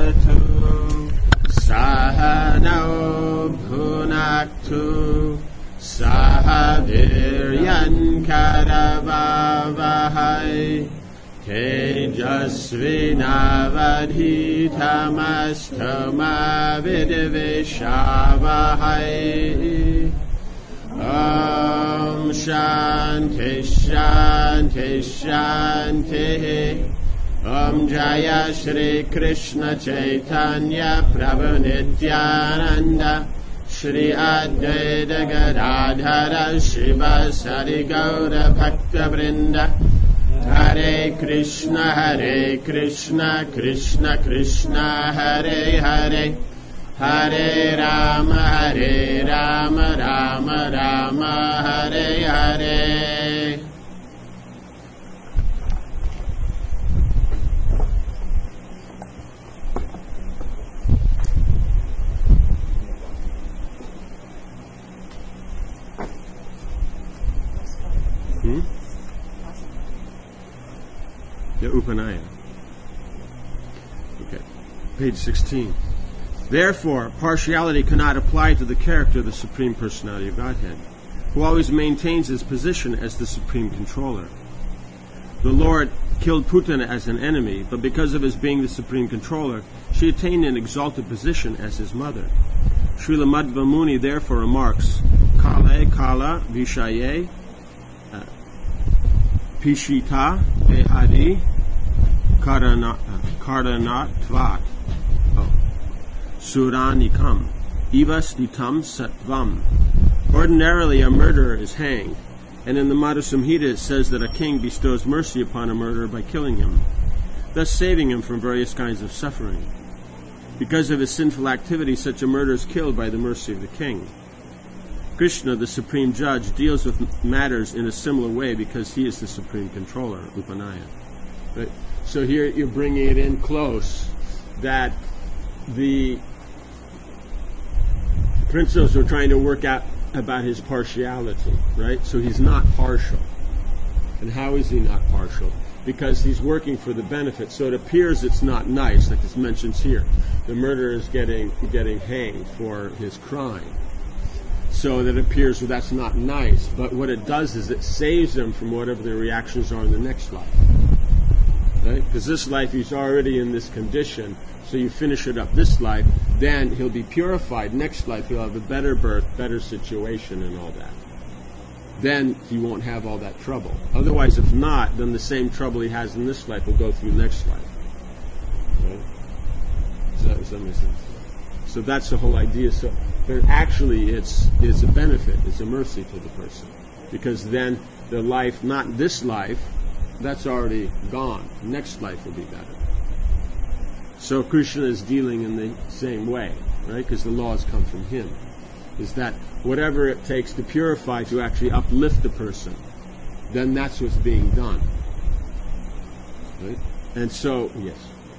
bhavatu sahano bhunaktu saha viryan karavavahai tejasvinavadhitamastu ma vidvishavahai. Om Shanti Shanti Shanti. Om Jaya Shri Krishna Chaitanya Prabhu Nityananda Shri Advaita Gadadhara Shivasari Gaura Bhakta Vrinda. Hare Krishna Krishna Krishna Hare Hare, Hare Rama Rama Rama Hare Hare. The Upanaya. Okay. Page 16. Therefore, partiality cannot apply to the character of the Supreme Personality of Godhead, who always maintains his position as the Supreme Controller. The Lord killed Putana as an enemy, but because of his being the Supreme Controller, she attained an exalted position as his mother. Srila Madhva Muni therefore remarks, Kale Kala Vishaye Pishita Behadi Karanatvat Suranikam Ivastitam Satvam. Ordinarily a murderer is hanged, and in the Madhusamhita it says that a king bestows mercy upon a murderer by killing him, thus saving him from various kinds of suffering. Because of his sinful activity, such a murderer is killed by the mercy of the king. Krishna, the Supreme Judge, deals with matters in a similar way because he is the Supreme Controller, Upanaya. Right? So here you're bringing it in close that the principles were trying to work out about his partiality, right? So he's not partial. And how is he not partial? Because he's working for the benefit. So it appears it's not nice, like it mentions here. The murderer is getting hanged for his crime. So that appears that's not nice. But what it does is it saves him from whatever the reactions are in the next life. Right? Because this life he's already in this condition. So you finish it up this life, then he'll be purified. Next life he'll have a better birth, better situation and all that. Then he won't have all that trouble. Otherwise, if not, then the same trouble he has in this life will go through next life. Right? Does that make sense? So that's the whole idea. So, but actually it's a benefit, it's a mercy to the person. Because then the life, not this life, that's already gone. Next life will be better. So Krishna is dealing in the same way, right? Because the laws come from him. Is that whatever it takes to purify, to actually uplift the person, then that's what's being done. Right? And so, yes.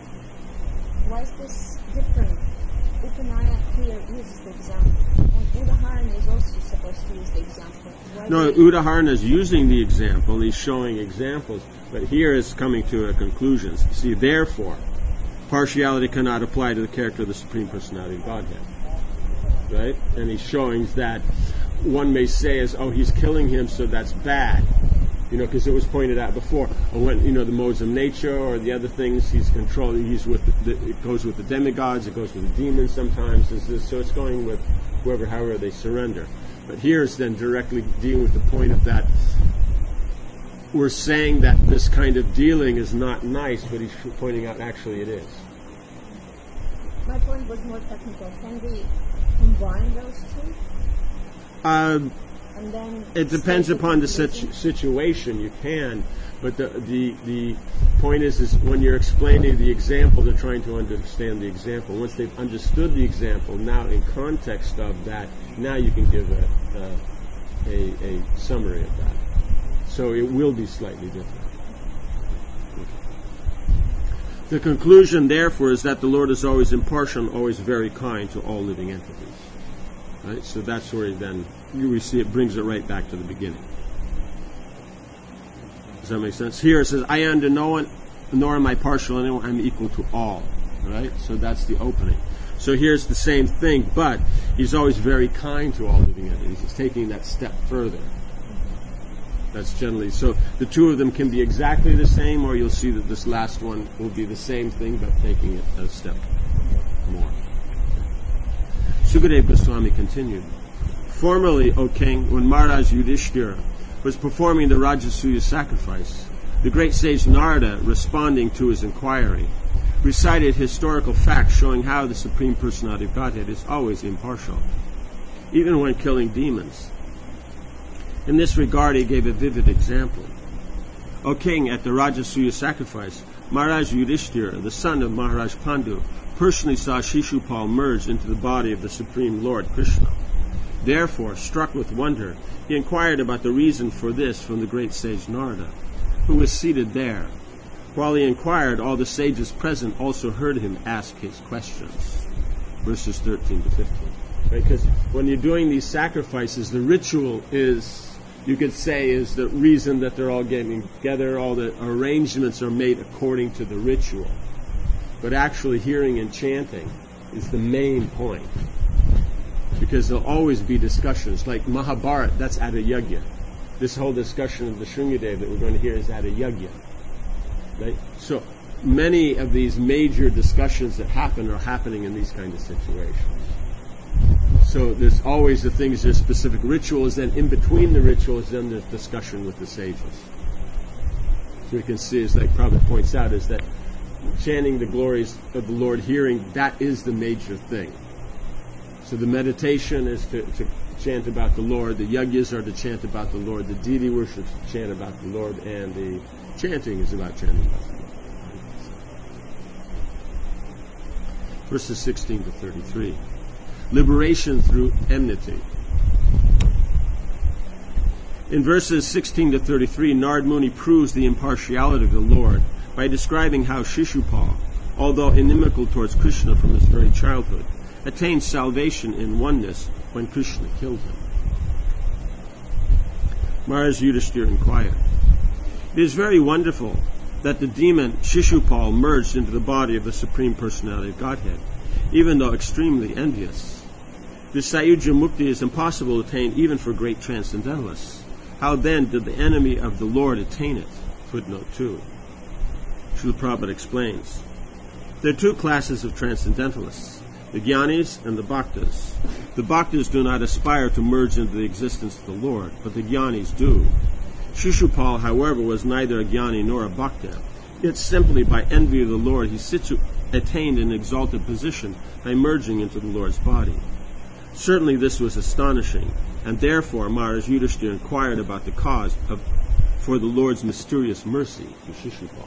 Why is this different? Upanaya here uses the example, and Udaharana is also supposed to use the example. Udaharana is using the example, he's showing examples, but here is coming to a conclusion. See, therefore, partiality cannot apply to the character of the Supreme Personality of Godhead. Right? And he's showing that one may say as, oh, he's killing him, so that's bad. Because it was pointed out before. When, the modes of nature or the other things he's controlling, it goes with the demigods, it goes with the demons sometimes. So it's going with however they surrender. But here it's then directly dealing with the point of that. We're saying that this kind of dealing is not nice, but he's pointing out actually it is. My point was more technical. Can we combine those two? And then it depends upon the situation. You can, but the point is when you're explaining the example, they're trying to understand the example. Once they've understood the example, now in context of that, now you can give a summary of that. So it will be slightly different. The conclusion, therefore, is that the Lord is always impartial and always very kind to all living entities. Right? So that's where we see it brings it right back to the beginning. Does that make sense? Here it says, I am to no one, nor am I partial to anyone, I'm equal to all. right? So that's the opening. So here's the same thing, but he's always very kind to all living entities. He's taking that step further. That's generally, so the two of them can be exactly the same, or you'll see that this last one will be the same thing, but taking it a step more. Sukadeva Goswami continued. Formerly, O king, when Maharaj Yudhishthira was performing the Rajasuya sacrifice, the great sage Narada, responding to his inquiry, recited historical facts showing how the Supreme Personality of Godhead is always impartial, even when killing demons. In this regard, he gave a vivid example. O king, at the Rajasuya sacrifice, Maharaj Yudhishthira, the son of Maharaj Pandu, personally saw Shishupal merge into the body of the Supreme Lord Krishna. Therefore, struck with wonder, he inquired about the reason for this from the great sage Narada, who was seated there. While he inquired, all the sages present also heard him ask his questions. Verses 13 to 15. Right? Because when you're doing these sacrifices, the ritual is, you could say, is the reason that they're all getting together. All the arrangements are made according to the ritual. But actually hearing and chanting is the main point. Because there'll always be discussions. Like Mahabharata, that's at a yajna. This whole discussion of the Shringadev that we're going to hear is at a yajna. Right? So many of these major discussions that happen are happening in these kind of situations. So there's always the things, there's specific rituals, then in between the rituals, then there's discussion with the sages. So we can see, as like Prabhupada points out, is that chanting the glories of the Lord, hearing, that is the major thing. So the meditation is to chant about the Lord, the yajnas are to chant about the Lord, the deity worship is to chant about the Lord, and the chanting is about chanting about the Lord. Verses 16 to 33. Liberation through enmity. In verses 16 to 33, Narad Muni proves the impartiality of the Lord by describing how Shishupal, although inimical towards Krishna from his very childhood, attained salvation in oneness when Krishna killed him. Maharaj Yudhishthira inquired, "It is very wonderful that the demon Shishupal merged into the body of the Supreme Personality of Godhead, even though extremely envious. This Sayuja Mukti is impossible to attain even for great transcendentalists. How then did the enemy of the Lord attain it?" Footnote 2. Srila Prabhupada explains, there are two classes of transcendentalists, the Jnanis and the Bhaktas. The Bhaktas do not aspire to merge into the existence of the Lord, but the Jnanis do. Shishupal, however, was neither a Jnani nor a Bhakta. Yet simply by envy of the Lord, he attained an exalted position by merging into the Lord's body. Certainly this was astonishing, and therefore Maharaj Yudhishthira inquired about the cause for the Lord's mysterious mercy to Shishupal.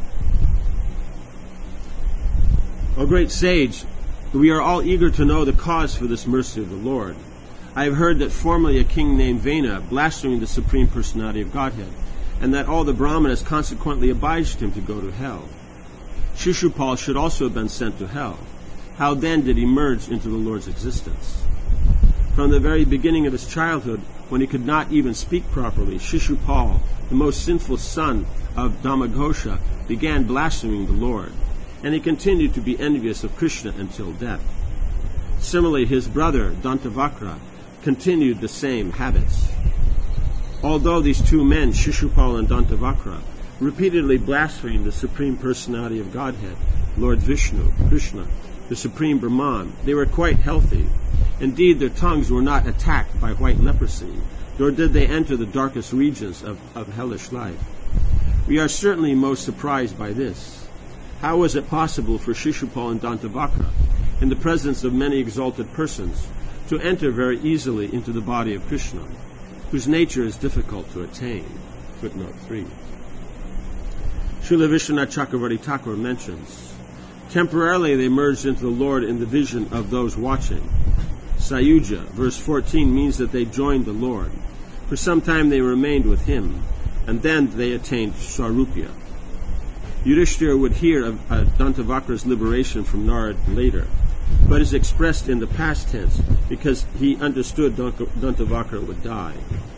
O great sage, we are all eager to know the cause for this mercy of the Lord. I have heard that formerly a king named Vena blasphemed the Supreme Personality of Godhead, and that all the Brahmanas consequently advised him to go to hell. Shishupal should also have been sent to hell. How then did he merge into the Lord's existence? From the very beginning of his childhood, when he could not even speak properly, Shishupal, the most sinful son of Dhammaghosha, began blaspheming the Lord, and he continued to be envious of Krishna until death. Similarly, his brother, Dantavakra, continued the same habits. Although these two men, Shishupal and Dantavakra, repeatedly blasphemed the Supreme Personality of Godhead, Lord Vishnu, Krishna, the Supreme Brahman, they were quite healthy. Indeed, their tongues were not attacked by white leprosy, nor did they enter the darkest regions of hellish life. We are certainly most surprised by this. How was it possible for Shishupal and Dantavakra, in the presence of many exalted persons, to enter very easily into the body of Krishna, whose nature is difficult to attain? Footnote 3. Srila Vishwanath Chakravarti Thakur mentions, temporarily they merged into the Lord in the vision of those watching. Sayuja, verse 14, means that they joined the Lord. For some time they remained with him, and then they attained Swarupya. Yudhishthira would hear of Dantavakra's liberation from Narad later, but is expressed in the past tense because he understood Dantavakra would die.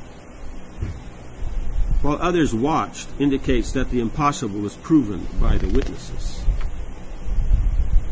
While others watched indicates that the impossible was proven by the witnesses.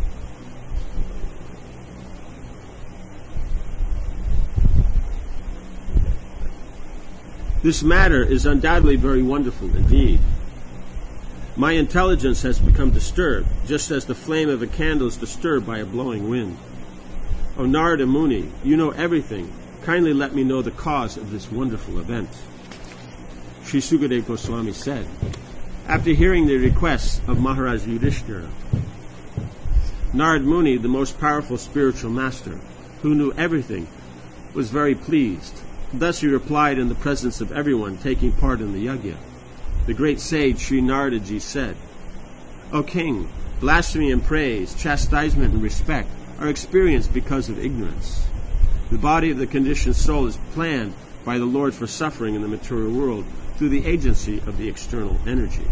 This matter is undoubtedly very wonderful indeed. My intelligence has become disturbed, just as the flame of a candle is disturbed by a blowing wind. O Narada Muni, you know everything. Kindly let me know the cause of this wonderful event. Sri Sukadeva Goswami said, after hearing the requests of Maharaj Yudhishthira, Narada Muni, the most powerful spiritual master, who knew everything, was very pleased. Thus he replied in the presence of everyone taking part in the yajna. The great sage Sri Naradaji said, O king, blasphemy and praise, chastisement and respect are experienced because of ignorance. The body of the conditioned soul is planned by the Lord for suffering in the material world through the agency of the external energy.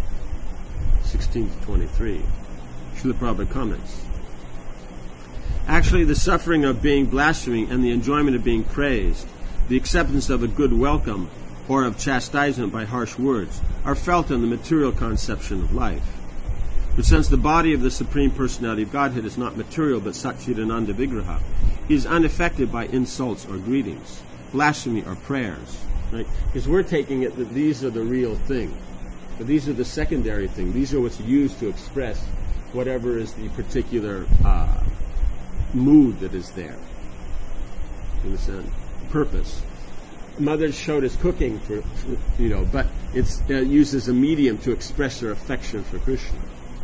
16-23. Srila Prabhupada comments. Actually, the suffering of being blasphemed and the enjoyment of being praised, the acceptance of a good welcome or of chastisement by harsh words, are felt in the material conception of life. But since the body of the Supreme Personality of Godhead is not material but Satchidananda Vigraha, he is unaffected by insults or greetings, blasphemy or prayers. Right? Because we're taking it that these are the real thing. But these are the secondary thing. These are what's used to express whatever is the particular mood that is there. You understand? Purpose. Mother showed us cooking for but it's used as a medium to express their affection for Krishna.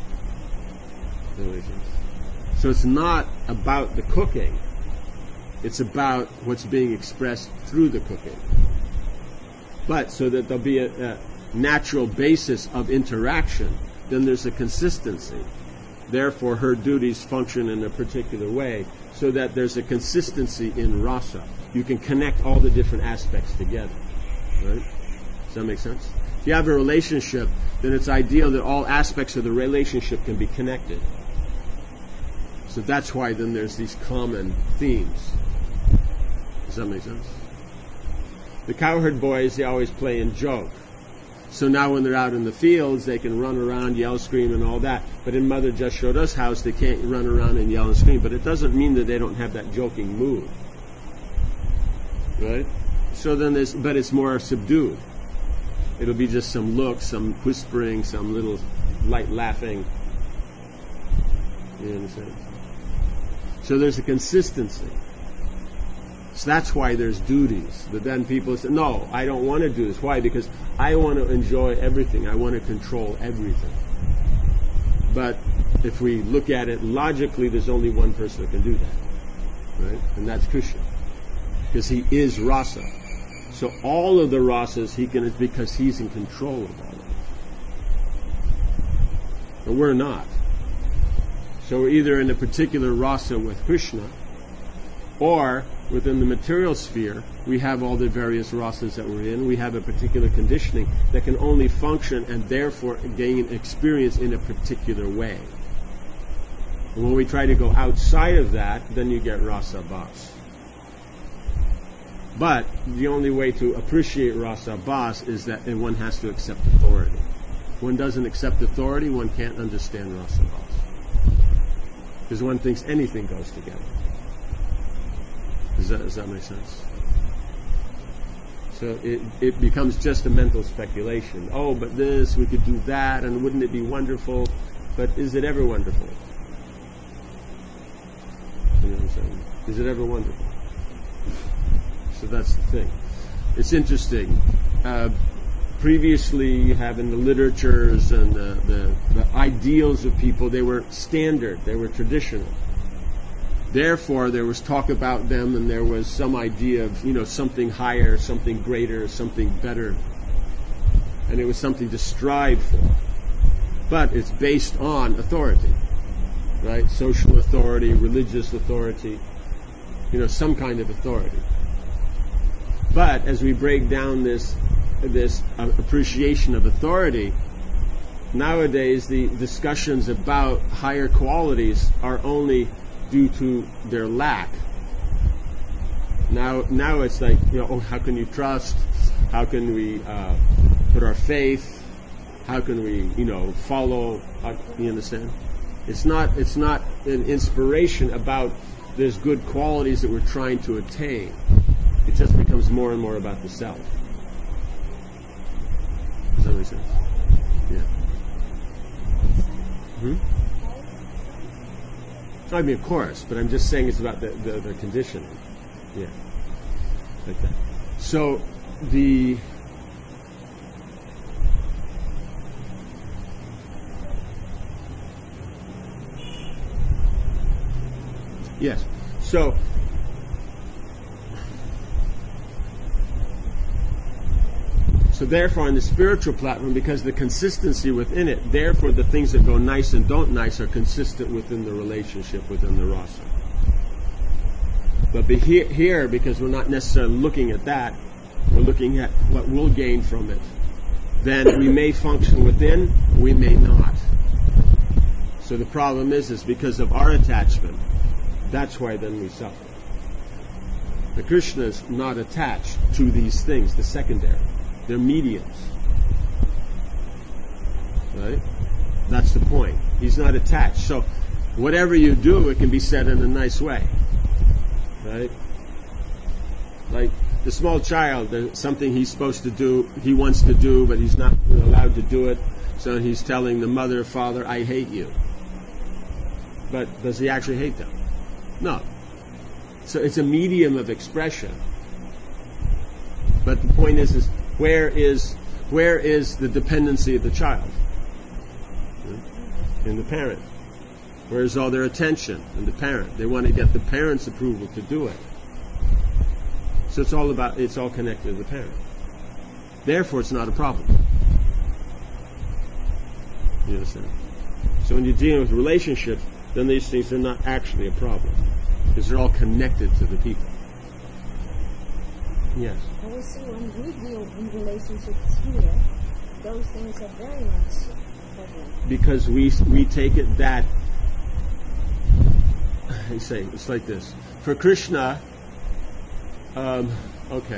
So it's not about the cooking. It's about what's being expressed through the cooking. But so that there'll be a natural basis of interaction, then there's a consistency. Therefore, her duties function in a particular way so that there's a consistency in rasa. You can connect all the different aspects together. Right? Does that make sense? If you have a relationship, then it's ideal that all aspects of the relationship can be connected. So that's why then there's these common themes. Does that make sense? The cowherd boys, they always play and joke. So now when they're out in the fields, they can run around, yell, scream, and all that. But in Mother Jashoda's house, they can't run around and yell and scream. But it doesn't mean that they don't have that joking mood. Right? So then but it's more subdued. It'll be just some looks, some whispering, some little light laughing. You understand? So there's a consistency. So that's why there's duties. But then people say, no, I don't want to do this. Why? Because I want to enjoy everything. I want to control everything. But if we look at it logically, there's only one person that can do that. Right? And that's Krishna. Because he is rasa. So all of the rasas he can, because he's in control of all of it. But we're not. So we're either in a particular rasa with Krishna, or within the material sphere, we have all the various rasas that we're in. We have a particular conditioning that can only function and therefore gain experience in a particular way. And when we try to go outside of that, then you get rasa bhas. But the only way to appreciate rasa bhas is that one has to accept authority. If one doesn't accept authority, one can't understand rasa bhas. Because one thinks anything goes together. Does that make sense? So it becomes just a mental speculation. Oh, but this, we could do that, and wouldn't it be wonderful? But is it ever wonderful? You know what I'm saying? Is it ever wonderful? So that's the thing. It's interesting. Previously, you have in the literatures and the ideals of people, they were standard, they were traditional. Therefore, there was talk about them, and there was some idea of, something higher, something greater, something better. And it was something to strive for. But it's based on authority, right? Social authority, religious authority, some kind of authority. But as we break down this appreciation of authority, nowadays the discussions about higher qualities are only due to their lack. Now it's like, how can you trust? How can we put our faith? How can we, follow? You understand? It's not an inspiration about there's good qualities that we're trying to attain. It just becomes more and more about the self. makes sense? Yeah. I mean, of course, but I'm just saying it's about the conditioning. Yeah. Like that. So, yes. So therefore, on the spiritual platform, because the consistency within it, therefore the things that go nice and don't nice are consistent within the relationship, within the rasa. But here, because we're not necessarily looking at that, we're looking at what we'll gain from it. Then we may function within, we may not. So the problem is because of our attachment, that's why then we suffer. The Krishna is not attached to these things, the secondary. They're mediums. Right? That's the point. He's not attached. So whatever you do, it can be said in a nice way. Right? Like the small child, there's something he's supposed to do, he wants to do, but he's not allowed to do it. So he's telling the mother, father, I hate you. But does he actually hate them? No. So it's a medium of expression. But the point is where is the dependency of the child? In the parent. Where is all their attention? In the parent. They want to get the parent's approval to do it. So it's all connected to the parent. Therefore, it's not a problem. You understand? So when you're dealing with relationships, then these things are not actually a problem. Because they're all connected to the people. Yes. And we see when we deal in relationships here, those things are very much prevalent. Because we take it that, I say, it's like this. For Krishna, okay.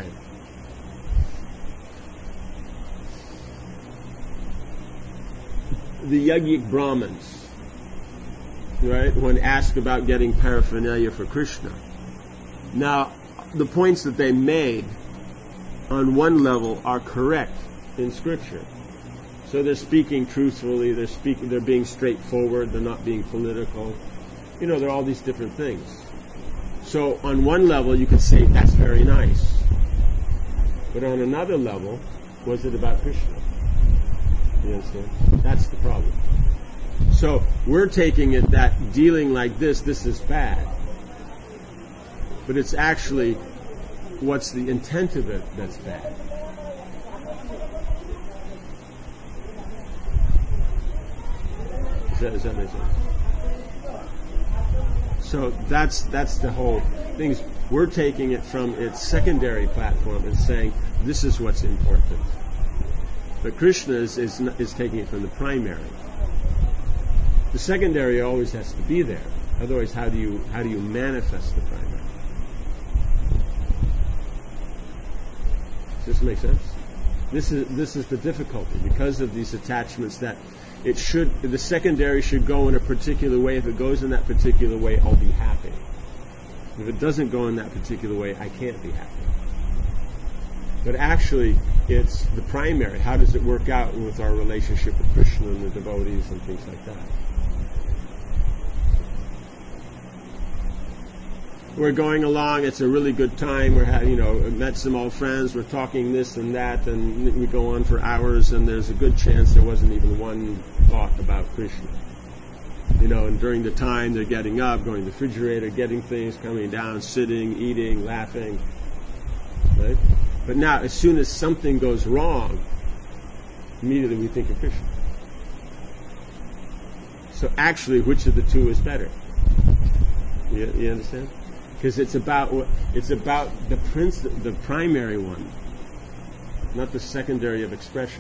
The Yajnik Brahmins, right, when asked about getting paraphernalia for Krishna. Now, the points that they made on one level are correct in Scripture. So they're speaking truthfully, they're being straightforward, they're not being political. There are all these different things. So on one level you could say that's very nice. But on another level, was it about Krishna? You understand? That's the problem. So we're taking it that dealing like this is bad. But it's actually what's the intent of it that's bad. Does that make sense? So that's the whole thing. We're taking it from its secondary platform and saying this is what's important. But Krishna is taking it from the primary. The secondary always has to be there. Otherwise, how do you manifest the primary? Does this make sense? This is the difficulty because of these attachments that the secondary should go in a particular way. If it goes in that particular way, I'll be happy. If it doesn't go in that particular way, I can't be happy. But actually, it's the primary. How does it work out with our relationship with Krishna and the devotees and things like that? We're going along, it's a really good time, met some old friends, we're talking this and that, and we go on for hours, and there's a good chance there wasn't even one thought about Krishna. And during the time they're getting up, going to the refrigerator, getting things, coming down, sitting, eating, laughing. Right? But now, as soon as something goes wrong, immediately we think of Krishna. So actually, which of the two is better? You understand? Because it's about the primary one, not the secondary of expression.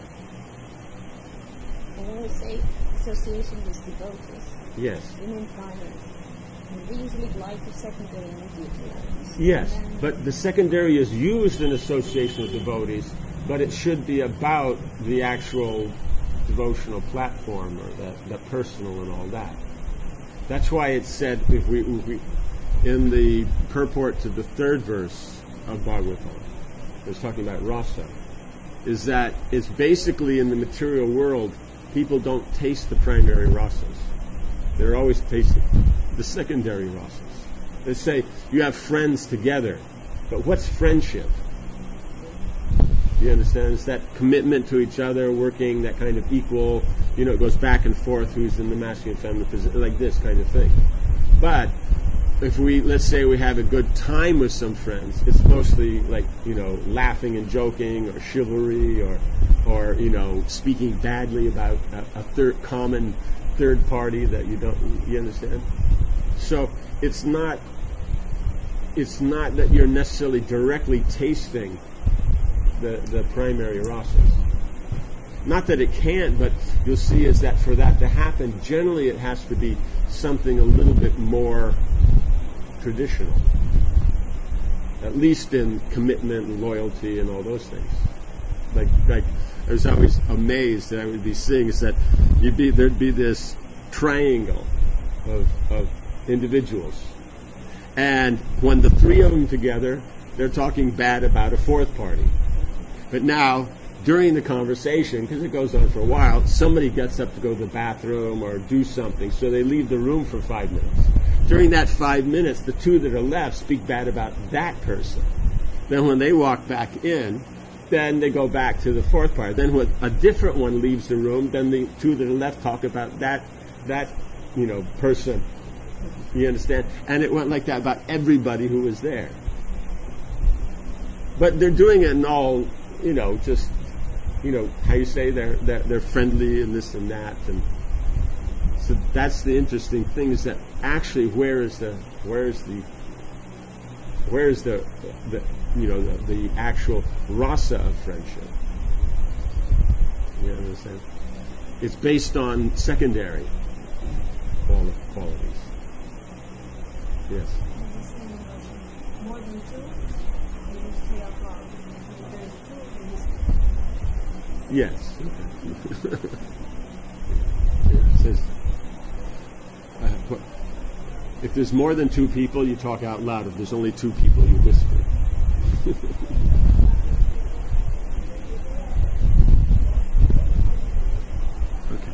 And when we say association with devotees, yes, we mean primary. And we usually like the secondary immediately. Yes, but the secondary is used in association with devotees, but it should be about the actual devotional platform or the personal and all that. That's why it's said if we in the purport to the third verse of Bhagavatam, it's talking about rasa. is that it's basically in the material world, people don't taste the primary rasas. They're always tasting the secondary rasas. They say you have friends together, but what's friendship? You understand? It's that commitment to each other, working, that kind of equal, it goes back and forth, who's in the masculine, feminine position, like this kind of thing. But if let's say we have a good time with some friends, it's mostly like, laughing and joking, or chivalry, or speaking badly about a common third party that you understand? So it's not that you're necessarily directly tasting the primary rasas. Not that it can't, but you'll see is that for that to happen, generally it has to be something a little bit more traditional. At least in commitment and loyalty and all those things. Like I was always amazed that I would be seeing is that there'd be this triangle of individuals. And when the three of them together, they're talking bad about a fourth party. But now, during the conversation, because it goes on for a while, somebody gets up to go to the bathroom or do something, so they leave the room for 5 minutes. During that 5 minutes, the two that are left speak bad about that person. Then when they walk back in, then they go back to the fourth party. Then when a different one leaves the room, then the two that are left talk about that person. You understand? And it went like that about everybody who was there. But they're doing it in all, just, how you say they're friendly and this and that, and so that's the interesting thing is that actually where is the actual rasa of friendship? You understand? It's based on secondary qualities. Yes. More than two? Yes. It says, if there's more than two people, you talk out loud. If there's only two people, you whisper. Okay.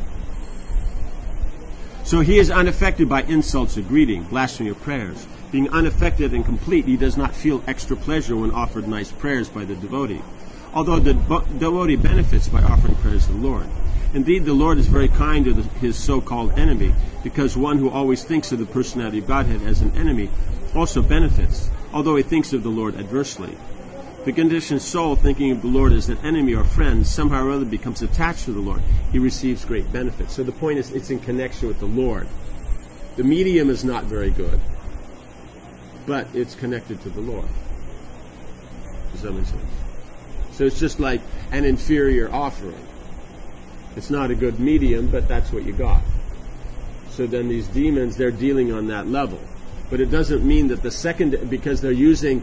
So he is unaffected by insults or greeting, blasphemy or prayers. Being unaffected and complete, he does not feel extra pleasure when offered nice prayers by the devotee, although the devotee benefits by offering prayers to the Lord. Indeed, the Lord is very kind to his so-called enemy, because one who always thinks of the personality of Godhead as an enemy also benefits, although he thinks of the Lord adversely. The conditioned soul, thinking of the Lord as an enemy or friend, somehow or other becomes attached to the Lord. He receives great benefit. So the point is, it's in connection with the Lord. The medium is not very good, but it's connected to the Lord. Does that make sense? So it's just like an inferior offering. It's not a good medium, but that's what you got. So then these demons, they're dealing on that level. But it doesn't mean that the second, because they're using,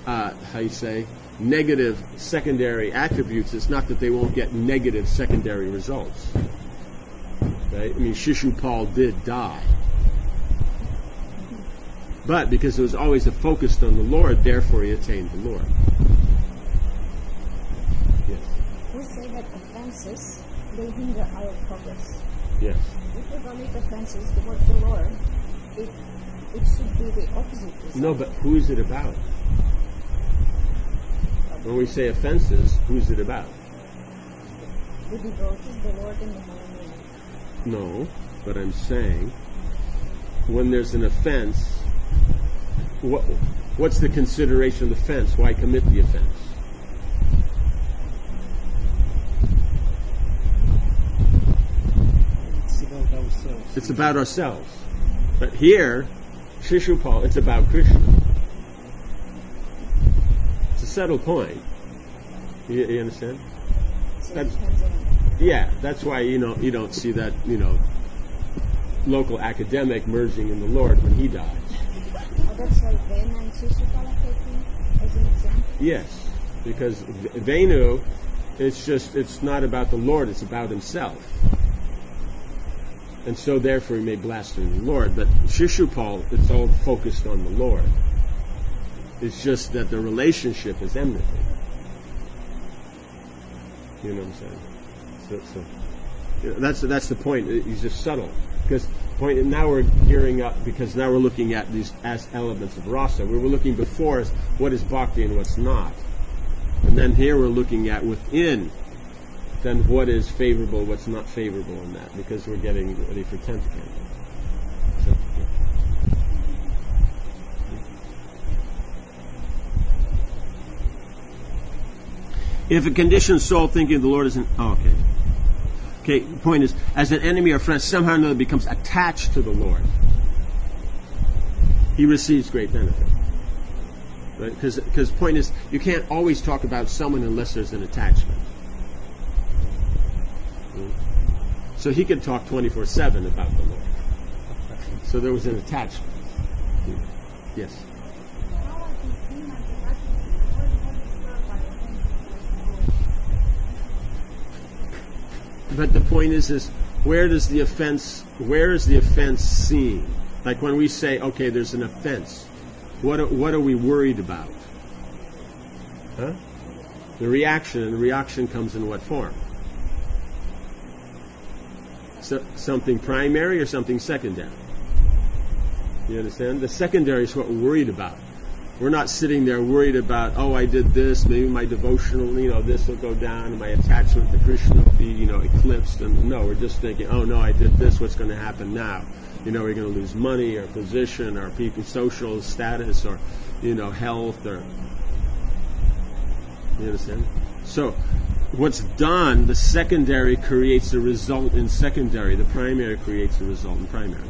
negative secondary attributes, it's not that they won't get negative secondary results. Right? I mean, Shishupal did die. But because it was always a focus on the Lord, therefore he attained the Lord. Yes. We say that offenses, they hinder our progress. Yes. If we commit offenses towards the Lord, it should be the opposite. No, but who is it about? When we say offenses, who is it about? The devotees, the Lord, and the Holy Name. No, but I'm saying, when there's an offense, what's the consideration of the offense? Why commit the offense? It's about ourselves. It's about ourselves. But here, Shishupal, it's about Krishna. It's a subtle point. You understand? So it depends on Yeah, that's why you don't see that local academic merging in the Lord when he dies. that's why Venu and Shishupal are taken as an example. Yes, because Venu, it's not about the Lord, it's about himself. And so therefore he may blaspheme the Lord. But Shishupal, it's all focused on the Lord. It's just that the relationship is enmity. You know what I'm saying? So that's the point. He's just subtle. Because point now we're gearing up, because now we're looking at these as elements of rasa. We were looking before as what is bhakti and what's not. And then here we're looking at within then what is favorable, what's not favorable in that, because we're getting ready for 10th canto. So, yeah. If a conditioned soul thinking the Lord is okay, the point is, as an enemy or friend, somehow or another becomes attached to the Lord, he receives great benefit. Right? Because the point is, you can't always talk about someone unless there's an attachment. So he could talk 24/7 about the Lord. So there was an attachment. Yes? But the point is where is the offense seen? Like when we say, okay, there's an offense, what are we worried about? Huh? The reaction, and the reaction comes in what form? So, something primary or something secondary? You understand? The secondary is what we're worried about. We're not sitting there worried about, oh, I did this, maybe my devotional, this will go down, and my attachment to Krishna will be, eclipsed. And no, we're just thinking, oh no, I did this, what's going to happen now? We're going to lose money or position or people, social status or, health or, you understand? So, what's done, the secondary creates a result in secondary, the primary creates a result in primary.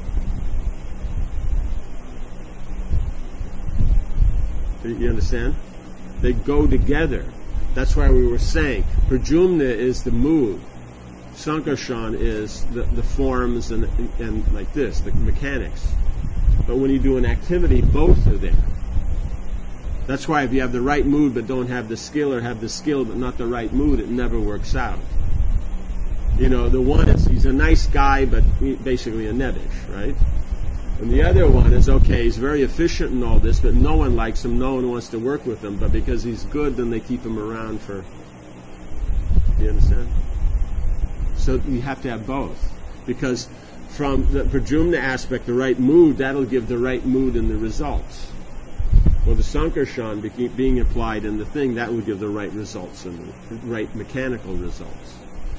You understand? They go together. That's why we were saying Prajumna is the mood, Sankarshan is the forms and like this, the mechanics. But when you do an activity, both are there. That's why if you have the right mood but don't have the skill, or have the skill but not the right mood, it never works out. The one is, he's a nice guy but basically a nebbish, right? And the other one is, okay, he's very efficient in all this, but no one likes him, no one wants to work with him, but because he's good, then they keep him around for... You understand? So you have to have both. Because from the Prajumna aspect, the right mood, that'll give the right mood in the results. Well, the Sankarshan being applied in the thing, that will give the right results and the right mechanical results.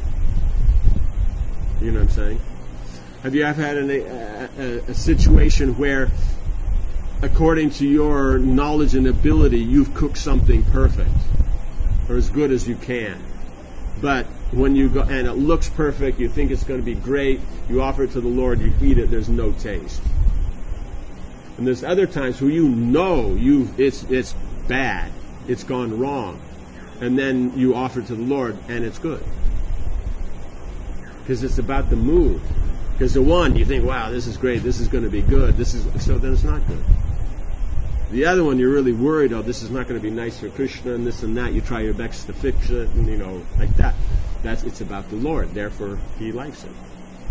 You know what I'm saying? Have you ever had a situation where, according to your knowledge and ability, you've cooked something perfect, or as good as you can, but when you go and it looks perfect, you think it's going to be great, you offer it to the Lord, you eat it, there's no taste. And there's other times where it's bad, it's gone wrong, and then you offer it to the Lord and it's good, because it's about the mood. Because the one, you think, wow, this is great, this is going to be good, so then it's not good. The other one, you're really worried, oh, this is not going to be nice for Krishna, and this and that, you try your best to fix it, and like that. It's about the Lord, therefore He likes it.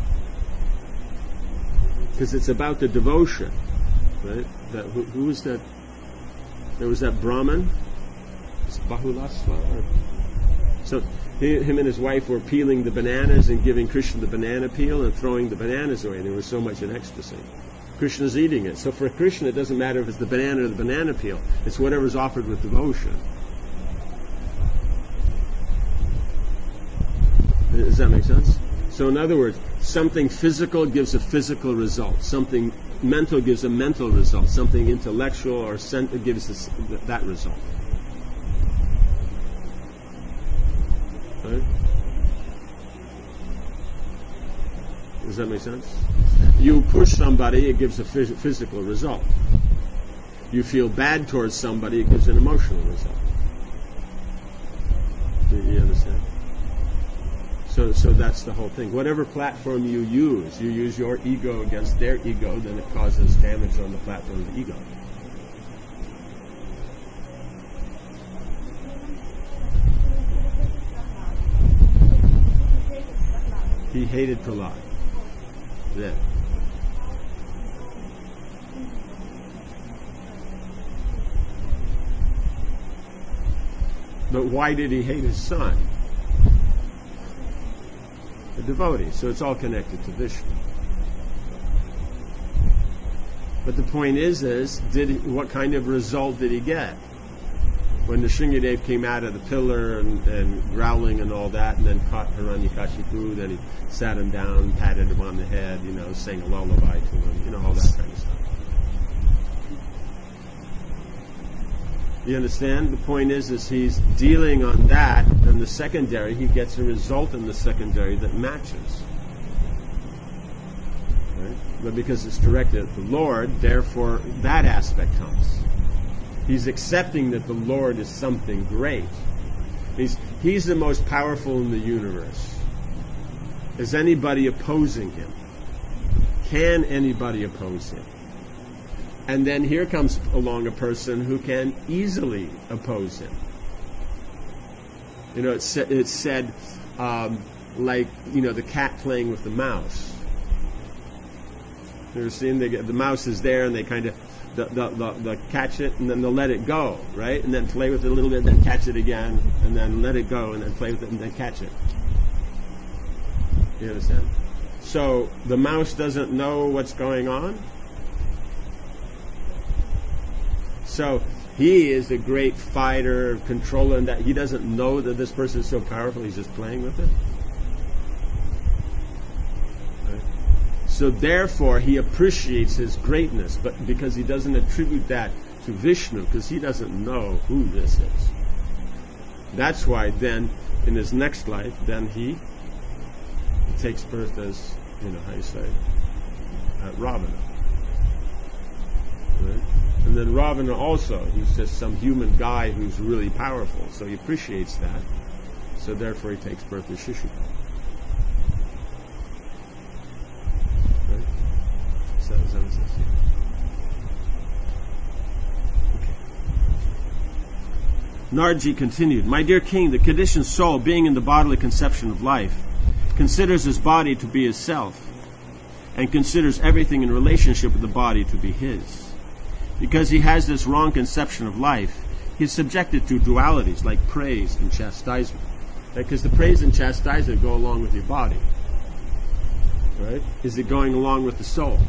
Because it's about the devotion, right? Who was that? There was that Brahmin, Bahulasva. So him and his wife were peeling the bananas and giving Krishna the banana peel and throwing the bananas away. There was so much in ecstasy. Krishna's eating it. So for Krishna, it doesn't matter if it's the banana or the banana peel. It's whatever's offered with devotion. Does that make sense? So in other words, something physical gives a physical result. Something mental gives a mental result. Something intellectual or gives that result. Right? Does that make sense? You push somebody, it gives a physical result. You feel bad towards somebody, it gives an emotional result. You understand? So that's the whole thing. Whatever platform you use your ego against their ego, then it causes damage on the platform of the ego. He hated Prahlad. Yeah. But why did he hate his son? devotee. So it's all connected to Vishnu. But the point is what kind of result did he get? When the Nrsimhadev came out of the pillar and growling and all that, and then caught Hiranyakashipu, then he sat him down, patted him on the head, sang a lullaby to him, all that kind of stuff. You understand? The point is he's dealing on that, and the secondary, he gets a result in the secondary that matches. Right? But because it's directed at the Lord, therefore that aspect comes. He's accepting that the Lord is something great. He's the most powerful in the universe. Is anybody opposing him? Can anybody oppose him? And then here comes along a person who can easily oppose him. It's said like the cat playing with the mouse. You ever seen the mouse is there and they kind of they'll catch it and then they'll let it go, right? And then play with it a little bit, and then catch it again, and then let it go, and then play with it, and then catch it. You understand? So the mouse doesn't know what's going on. So he is a great fighter, controller, and that he doesn't know that this person is so powerful. He's just playing with it. So therefore, he appreciates his greatness, but because he doesn't attribute that to Vishnu, because he doesn't know who this is. That's why then, in his next life, then he takes birth as, Ravana. Right? And then Ravana also, he's just some human guy who's really powerful, so he appreciates that. So therefore, he takes birth as Shishupal. Nardji continued, "My dear king, the conditioned soul, being in the bodily conception of life, considers his body to be his self, and considers everything in relationship with the body to be his. Because he has this wrong conception of life, he is subjected to dualities like praise and chastisement. Because the praise and chastisement go along with your body. Right? Is it going along with the soul?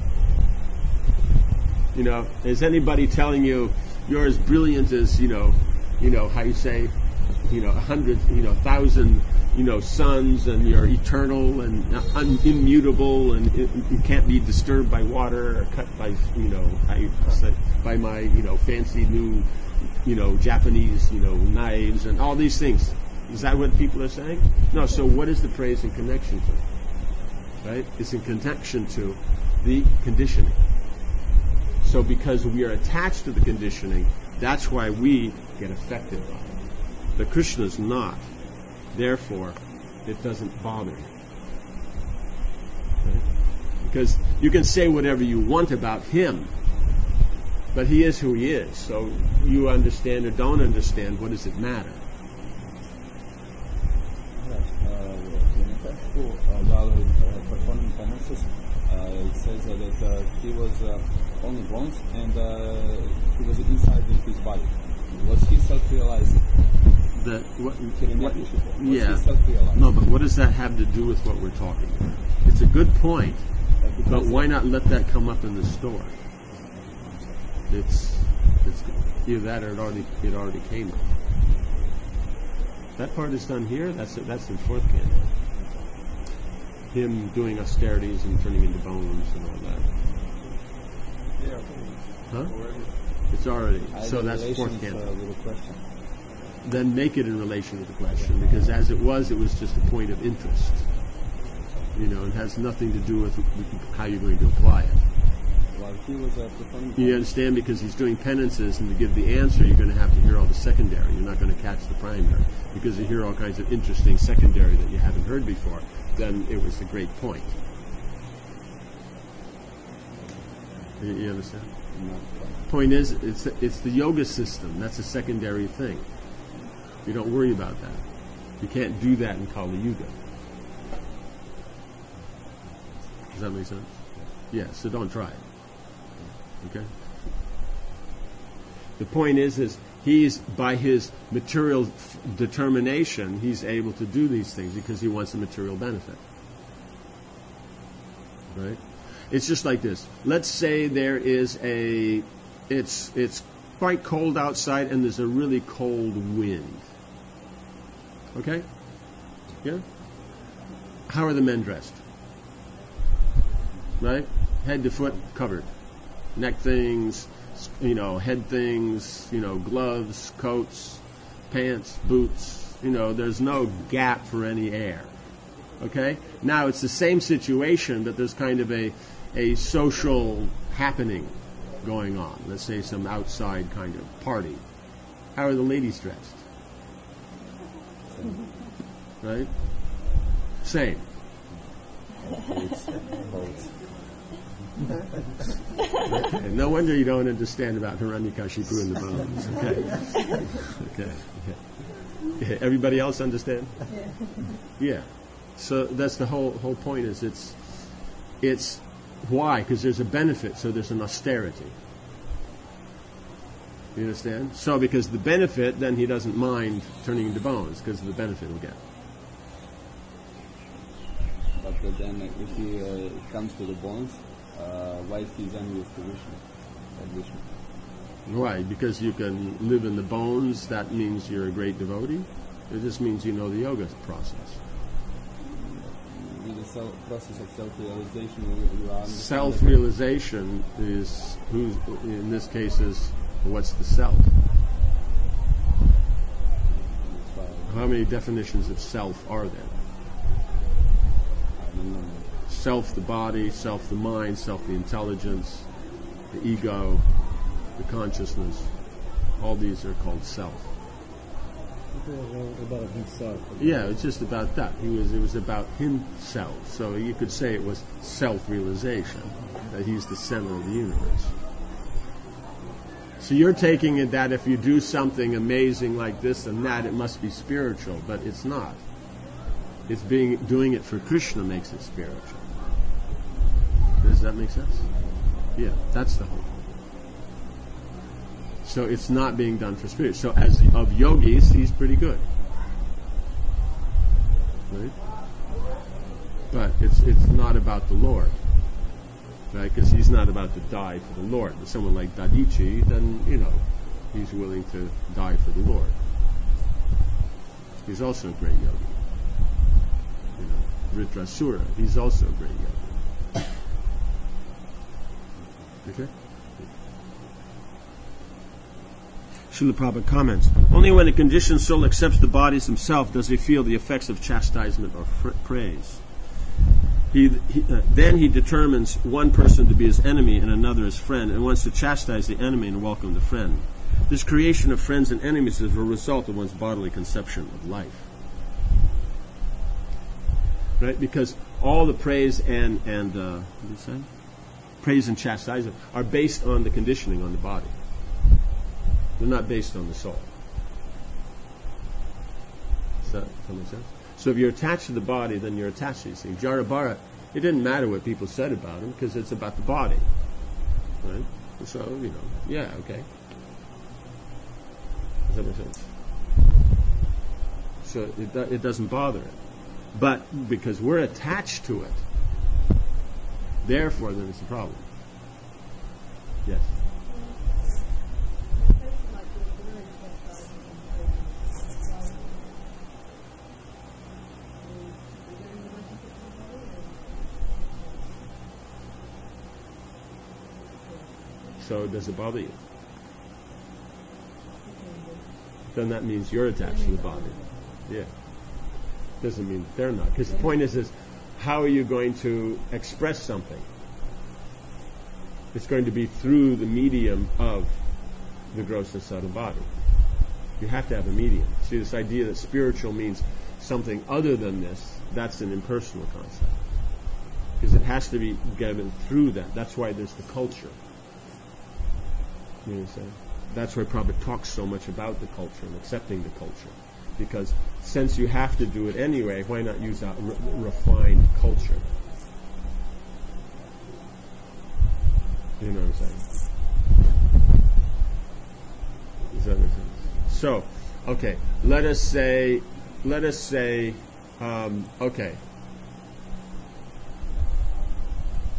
Is anybody telling you you're as brilliant as, how you say, 100, 1,000, suns, and you're eternal and immutable, and you can't be disturbed by water or cut by, by my, fancy new, Japanese, knives and all these things. Is that what people are saying? No. So what is the praise in connection to? Right? It's in connection to the conditioning. So because we are attached to the conditioning, that's why we get affected by it. But Krishna is not. Therefore, it doesn't bother him. Right? Because you can say whatever you want about him, but he is who he is. So you understand or don't understand, what does it matter? While performing penances, it says that he was only once, and he was inside his body. Was he self-realized? Yeah. No, but what does that have to do with what we're talking about? It's a good point, but why not let that come up in the story? It's either that or it already came up. That part is done here. That's in fourth canto. Him doing austerities and turning into bones and all that. Yeah. Huh? It's already. So that's fourth canto. Then make it in relation to the question, because as it was just a point of interest. It has nothing to do with how you're going to apply it. While he was performing. You understand? Because he's doing penances, and to give the answer, you're going to have to hear all the secondary. You're not going to catch the primary, because you hear all kinds of interesting secondary that you haven't heard before. Then it was a great point. You understand? No. Point is, it's the yoga system. That's a secondary thing. You don't worry about that. You can't do that in Kali Yuga. Does that make sense? Yeah, so don't try it. Okay? The point is he's, by his material determination, he's able to do these things because he wants a material benefit. right? It's just like this. Let's say there is it's quite cold outside and there's a really cold wind. Okay? Yeah? How are the men dressed? Right? Head to foot covered. Neck things, head things, gloves, coats, pants, boots. There's no gap for any air. Okay? Now it's the same situation, but there's kind of a social happening going on. Let's say some outside kind of party. How are the ladies dressed? Right? Same. And no wonder you don't understand about Hiranyakashipu and the bones. Okay. Okay. Everybody else understand? Yeah. So that's the whole point. Is it's why? Because there's a benefit. So there's an austerity. You understand? So because the benefit, then he doesn't mind turning into bones because of the benefit he'll get. But then if he comes to the bones, why is he then with the Vishnu? Why? Because you can live in the bones, that means you're a great devotee? It just means you know the yoga process. In the process of self-realization, you are self-realization is, in this case, is what's the self? How many definitions of self are there? Self the body, self the mind, self the intelligence, the ego, the consciousness. All these are called self. About himself. Yeah, it's just about that. It was about himself. So you could say it was self-realization, that he's the center of the universe. So you're taking it that if you do something amazing like this and that, it must be spiritual, but it's not. It's doing it for Krishna makes it spiritual. Does that make sense? Yeah, that's the whole point. So it's not being done for spirit. So as of yogis, he's pretty good. Right? But it's not about the Lord. Right? Because he's not about to die for the Lord. But someone like Dadichi, then, he's willing to die for the Lord. He's also a great yogi. Ritrasura, he's also a great yogi. Okay? Srila Prabhupada comments, only when a conditioned soul accepts the bodies himself does he feel the effects of chastisement or praise. Then he determines one person to be his enemy and another his friend, and wants to chastise the enemy and welcome the friend. This creation of friends and enemies is a result of one's bodily conception of life. Right? Because all the praise and what did you say? Praise and chastisement are based on the conditioning on the body. They're not based on the soul. Does that make sense? So if you're attached to the body, then you're attached to these things. Jarabhara, it didn't matter what people said about him because it's about the body. Right? So, yeah, okay. Does that make sense? So it doesn't bother it. But because we're attached to it, therefore then it's a problem. Yes? So does it bother you? Then that means you're attached to the body. Yeah. Doesn't mean they're not. Because the point is how are you going to express something? It's going to be through the medium of the gross and subtle body. You have to have a medium. See, this idea that spiritual means something other than this, that's an impersonal concept. Because it has to be given through that. That's why there's the culture. You know what I'm saying? That's why Prabhupada talks so much about the culture and accepting the culture. Because since you have to do it anyway, why not use that refined culture? You know what I'm saying? Does that make sense? So, okay, let us say, okay.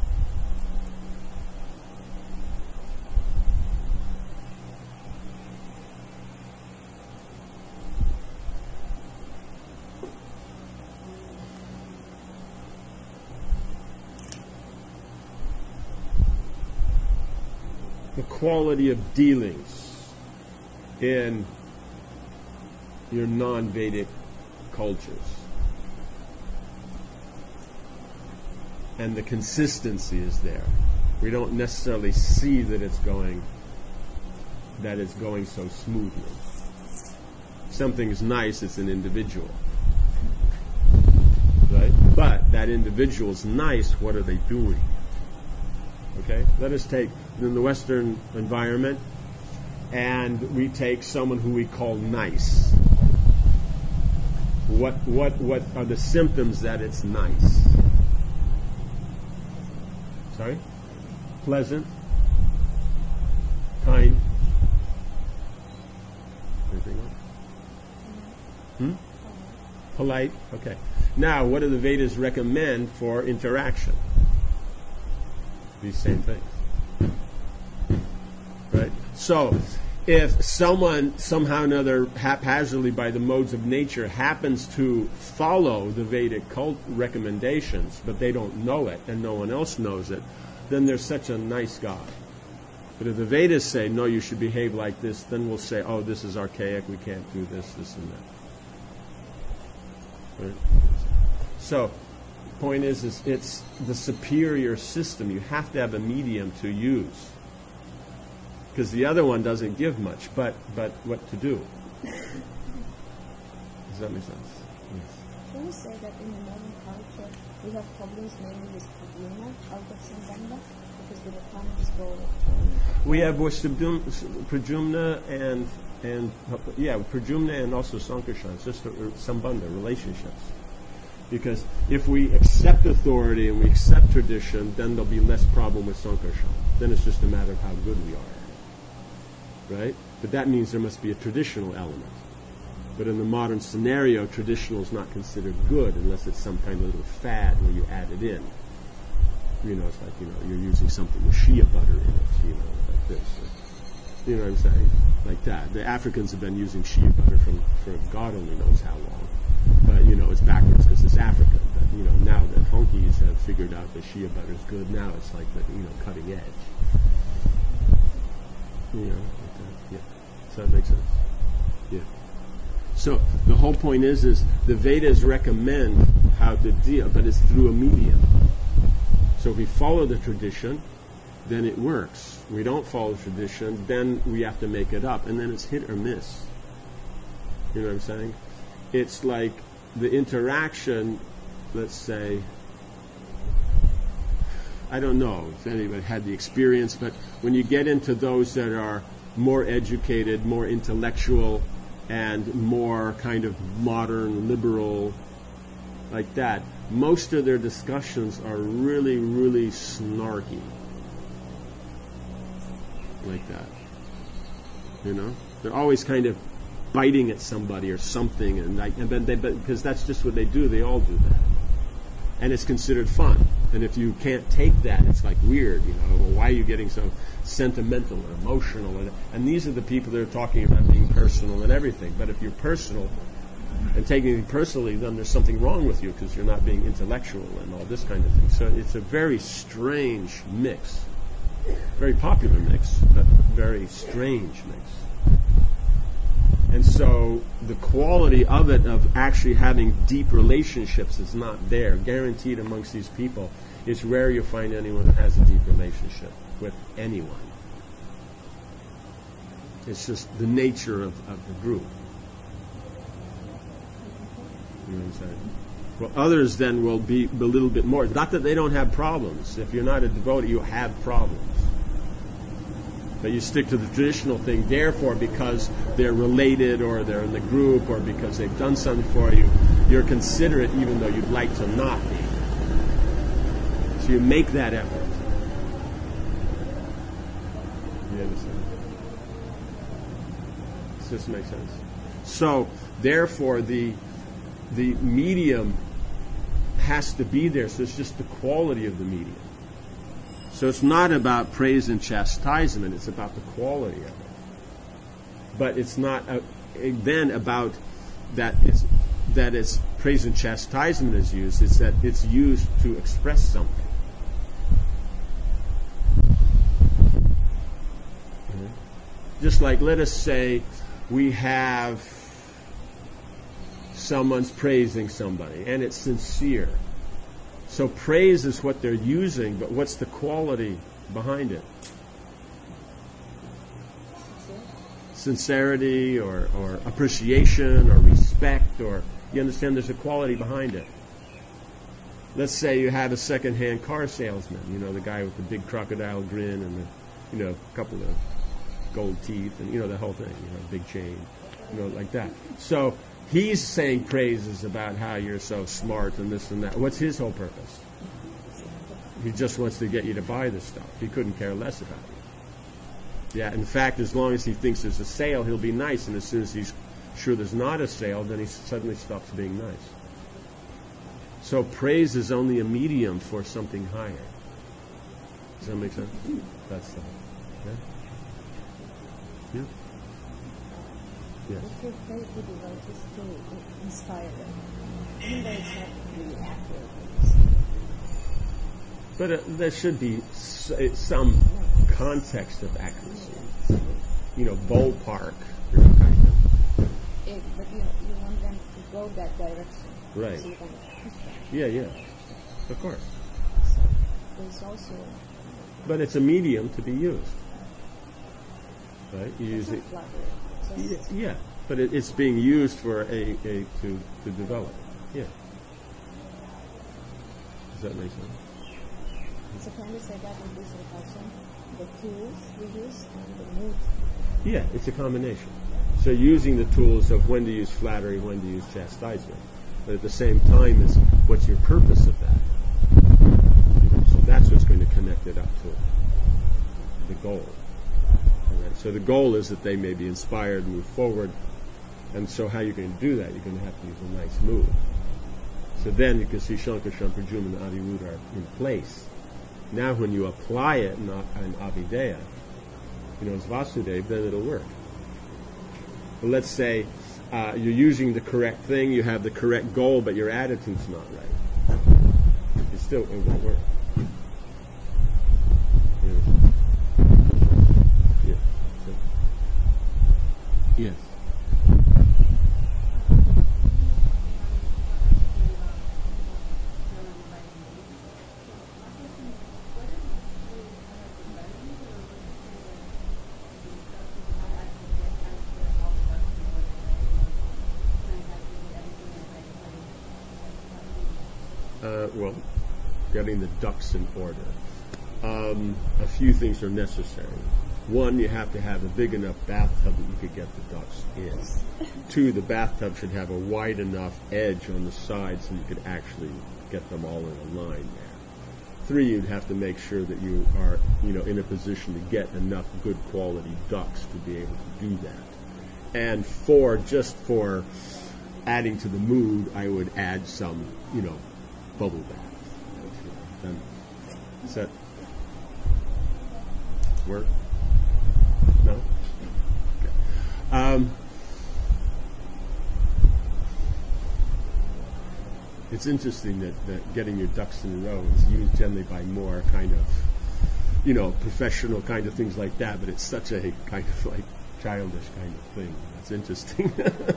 the quality of dealings in your non-Vedic cultures. And the consistency is there. We don't necessarily see that it's going so smoothly. Something's nice, it's an individual. Right? But that individual's nice, what are they doing? Okay? Let us take in the Western environment, and we take someone who we call nice. What are the symptoms that it's nice? Sorry? Pleasant? Kind? Anything else? Polite? Okay. Now, what do the Vedas recommend for interaction? These same things. Right? So, if someone somehow or another haphazardly by the modes of nature happens to follow the Vedic cult recommendations, but they don't know it and no one else knows it, then they're such a nice guy. But if the Vedas say, no, you should behave like this, then we'll say, oh, this is archaic, we can't do this, and that. Right? So, the point is it's the superior system. You have to have a medium to use. Because the other one doesn't give much, but what to do? Does that make sense? Yes. Can you say that in the modern culture we have problems mainly with Pradyumna out of Sambandha? Because the economies go we have Pradyumna Pradyumna and also Sankarshan, just Sambandha, relationships. Because if we accept authority and we accept tradition, then there'll be less problem with Sankarshan. Then it's just a matter of how good we are. Right? But that means there must be a traditional element. But in the modern scenario, traditional is not considered good unless it's some kind of little fad where you add it in. It's like, you're using something with shea butter in it, like this. You know what I'm saying? Like that. The Africans have been using shea butter for God only knows how long. But, it's backwards because it's African. But, now that honkies have figured out that shea butter is good, now it's like the, cutting edge. Like that. Yeah. Does that make sense? Yeah. So the whole point is the Vedas recommend how to deal, but it's through a medium. So if we follow the tradition, then it works. We don't follow the tradition, then we have to make it up, and then it's hit or miss. You know what I'm saying? It's like the interaction, let's say, I don't know if anybody had the experience, but when you get into those that are more educated, more intellectual, and more kind of modern, liberal, like that, most of their discussions are really, really snarky. Like that. They're always kind of biting at somebody or something, but because that's just what they do. They all do that. And it's considered fun. And if you can't take that, it's like weird, well, why are you getting so sentimental or emotional? And these are the people that are talking about being personal and everything. But if you're personal and taking it personally, then there's something wrong with you because you're not being intellectual and all this kind of thing. So it's a very strange mix. Very popular mix, but very strange mix. And so the quality of it, of actually having deep relationships, is not there. Guaranteed amongst these people. It's rare you find anyone that has a deep relationship with anyone. It's just the nature of the group. You know what I'm saying? Well, others then will be a little bit more. Not that they don't have problems. If you're not a devotee, you have problems. But you stick to the traditional thing, therefore, because they're related or they're in the group or because they've done something for you, you're considerate even though you'd like to not be. So you make that effort. You understand? Does this make sense? So, therefore, the medium has to be there, so it's just the quality of the medium. So it's not about praise and chastisement, it's about the quality of it. But it's not then about that it's praise and chastisement is used, it's that it's used to express something. just like, let us say we have someone's praising somebody, and it's sincere. So praise is what they're using, but what's the quality behind it? Sincerity or appreciation or respect, or you understand there's a quality behind it. Let's say you have a second-hand car salesman, the guy with the big crocodile grin and the, a couple of gold teeth and, the whole thing, big chain, like that. So he's saying praises about how you're so smart and this and that. What's his whole purpose? He just wants to get you to buy this stuff. He couldn't care less about you. Yeah, in fact, as long as he thinks there's a sale, he'll be nice, and as soon as he's sure there's not a sale, then he suddenly stops being nice. So praise is only a medium for something higher. Does that make sense? That's the yeah. Yes. If you're very good devotees to inspire them, even though it's not really accurate. But there should be some context of accuracy. Ballpark, kind of. But you want them to go that direction. Right. So you want to push them. Yeah. Of course. So there's also. But it's a medium to be used. Right? You use it. Yeah, but it's being used for to develop. Yeah. Does that make sense? So can we say that in this education, the tools we use and the mood? Yeah, it's a combination. So using the tools of when to use flattery, when to use chastisement, but at the same time is what's your purpose of that? So that's what's going to connect it up to the goal. Right? So the goal is that they may be inspired, move forward, and so how you're going to do that? You're going to have to use a nice move. So then you can see Shankar, Shamprajum, and Avirud are in place. Now when you apply it in Avideya, as Vasudev, then it'll work. But let's say you're using the correct thing, you have the correct goal, but your attitude's not right. It won't work. Yeah. Yes. Well, getting the ducks in order. A few things are necessary. One, you have to have a big enough bathtub that you could get the ducks in. Two, the bathtub should have a wide enough edge on the side so you could actually get them all in a line there. Three, you'd have to make sure that you are, in a position to get enough good quality ducks to be able to do that. And four, just for adding to the mood, I would add some, bubble bath. Then, does that work? No? Okay. It's interesting that getting your ducks in a row is used generally by more kind of, professional kind of things like that, but it's such a kind of like childish kind of thing. That's interesting.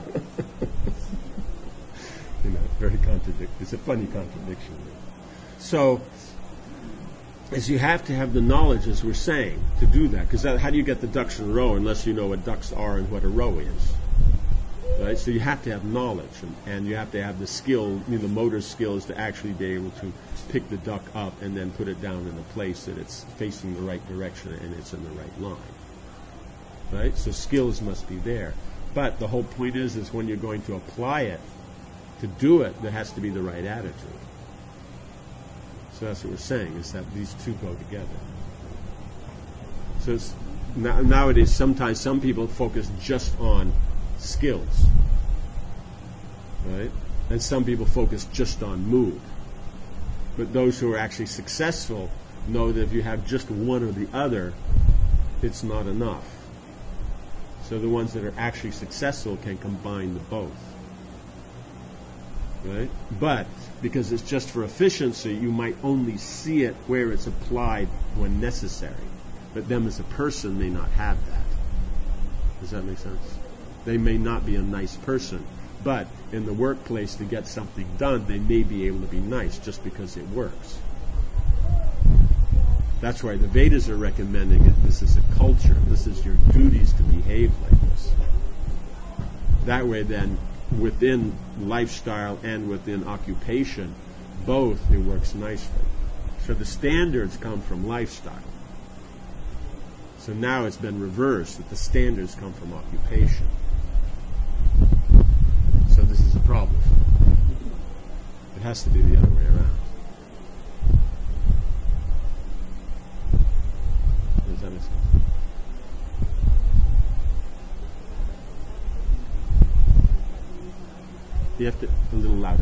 Very contradictory. It's a funny contradiction. So, as you have to have the knowledge, as we're saying, to do that. Because how do you get the ducks in a row unless you know what ducks are and what a row is? Right? So you have to have knowledge, and you have to have the skill, the motor skills to actually be able to pick the duck up and then put it down in a place that it's facing the right direction and it's in the right line. Right? So skills must be there. But the whole point is when you're going to apply it, to do it, there has to be the right attitude. So that's what we're saying, is that these two go together. So nowadays, sometimes some people focus just on skills, right? And some people focus just on mood. But those who are actually successful know that if you have just one or the other, it's not enough. So the ones that are actually successful can combine the both. Right? But because it's just for efficiency, you might only see it where it's applied when necessary. But them as a person may not have that. Does that make sense? They may not be a nice person, but in the workplace to get something done, they may be able to be nice just because it works. That's why the Vedas are recommending it. This is a culture. This is your duties to behave like this. That way then, within lifestyle and within occupation, both, it works nicely. So the standards come from lifestyle. So now it's been reversed, that the standards come from occupation. So this is a problem. It has to be the other way around. Does that make sense? You have to, a little louder.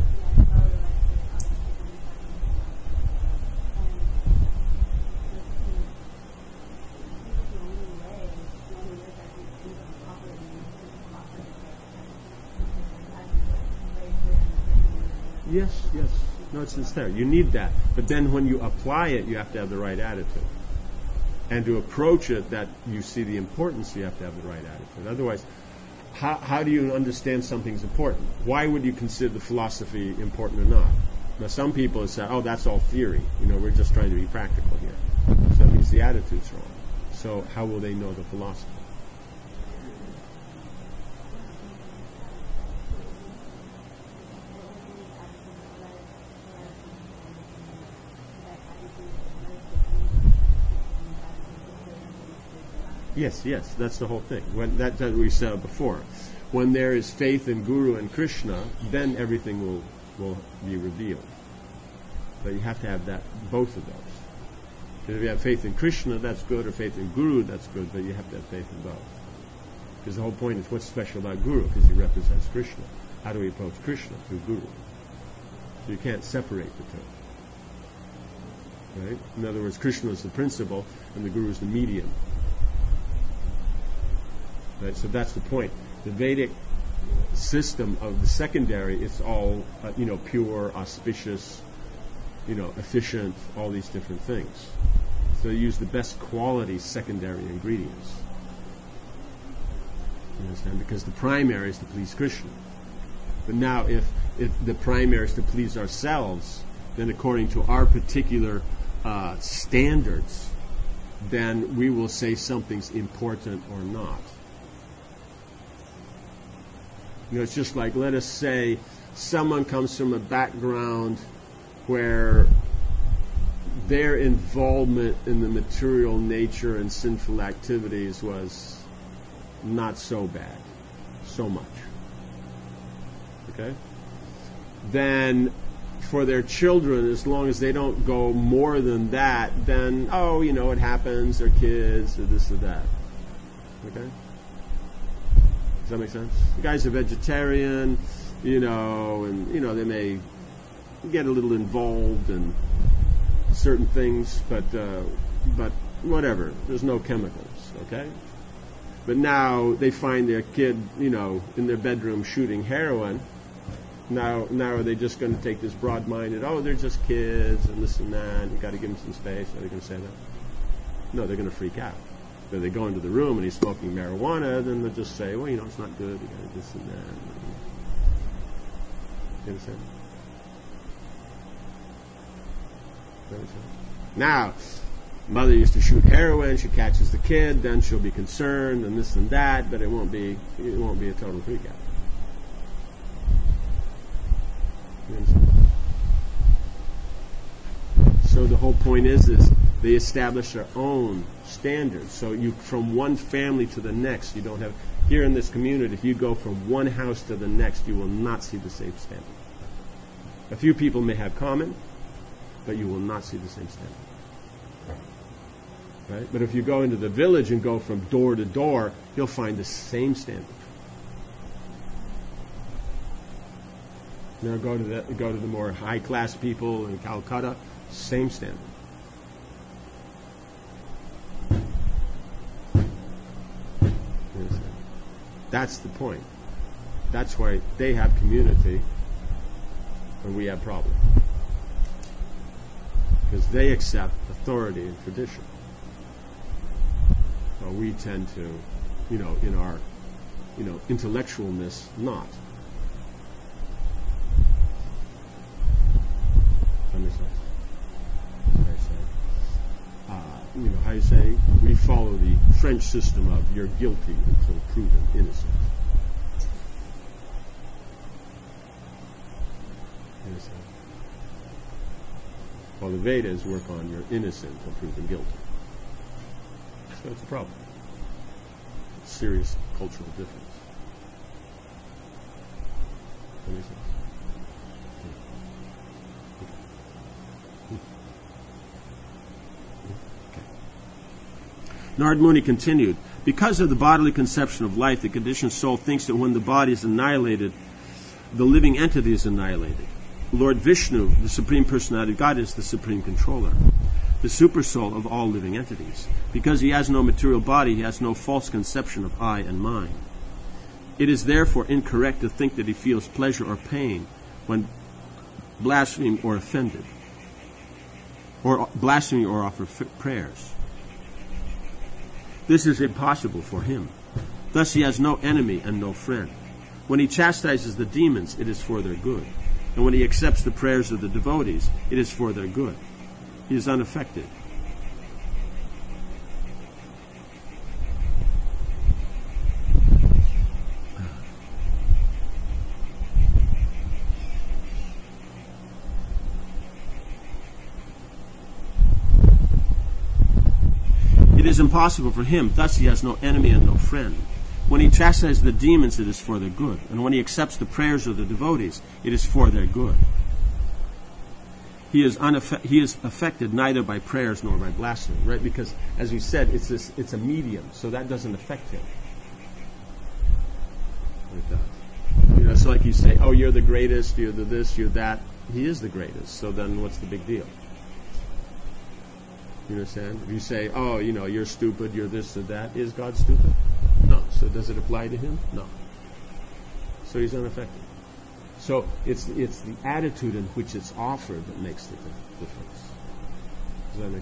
Yes. No, it's there. You need that. But then when you apply it, you have to have the right attitude. And to approach it, that you see the importance, you have to have the right attitude. Otherwise, how do you understand something's important? Why would you consider the philosophy important or not? Now, some people have said, oh, that's all theory. We're just trying to be practical here. So that means the attitude's wrong. So how will they know the philosophy? Yes, that's the whole thing. That we said before. When there is faith in Guru and Krishna, then everything will be revealed. But you have to have both of those. If you have faith in Krishna, that's good, or faith in Guru, that's good, but you have to have faith in both. Because the whole point is what's special about Guru, because he represents Krishna. How do we approach Krishna? Through Guru. So you can't separate the two. Right? In other words, Krishna is the principle, and the Guru is the medium. Right? So that's the point. The Vedic system of the secondary, it's all pure, auspicious, efficient, all these different things. So you use the best quality secondary ingredients. You understand? Because the primary is to please Krishna. But now if the primary is to please ourselves, then according to our particular standards, then we will say something's important or not. It's just like, let us say someone comes from a background where their involvement in the material nature and sinful activities was not so bad, so much. Okay? Then for their children, as long as they don't go more than that, then, it happens, they're kids, or this or that. Okay? Does that make sense? The guy's a vegetarian, and, they may get a little involved in certain things, but whatever. There's no chemicals, okay? But now they find their kid, in their bedroom shooting heroin. Now are they just going to take this broad-minded, they're just kids and this and that, and you've got to give them some space? Are they going to say that? No, they're going to freak out. If they go into the room and he's smoking marijuana, then they'll just say, well, it's not good, you got to this and that. You understand? Now, mother used to shoot heroin, she catches the kid, then she'll be concerned and this and that, but it won't be a total freak out. You understand? So the whole point is they establish their own standards. So from one family to the next, you don't have, here in this community, if you go from one house to the next, you will not see the same standard. A few people may have common, but you will not see the same standard. Right? But if you go into the village and go from door to door, you'll find the same standard. Now go to the more high class people in Calcutta, same standard. That's the point. That's why they have community and we have problems. Because they accept authority and tradition. So we tend to in our, intellectualness, not. That makes sense. How you say, we follow the French system of you're guilty until proven innocent. While the Vedas work on you're innocent until proven guilty. So it's a problem. It's a serious cultural difference. That makes sense. Narad Muni continued, because of the bodily conception of life, the conditioned soul thinks that when the body is annihilated, the living entity is annihilated. Lord Vishnu, the Supreme Personality of God, is the Supreme Controller, the Supersoul of all living entities. Because he has no material body, he has no false conception of I and mine. It is therefore incorrect to think that he feels pleasure or pain when blaspheming or offended, or blaspheming or offer prayers. This is impossible for him. Thus he has no enemy and no friend. When he chastises the demons, it is for their good. And when he accepts the prayers of the devotees, it is for their good. He is unaffected. It is impossible for him, thus he has no enemy and no friend. When he chastises the demons, it is for their good. And when he accepts the prayers of the devotees, it is for their good. He is affected neither by prayers nor by blasphemy, right? Because, as we said, it's a medium, so that doesn't affect him. It does. So like you say, oh, you're the greatest, you're the this, you're that. He is the greatest, so then what's the big deal? You understand? If you say, oh, you're stupid, you're this or that, is God stupid? No. So does it apply to him? No. So he's unaffected. So it's the attitude in which it's offered that makes the difference. Does that make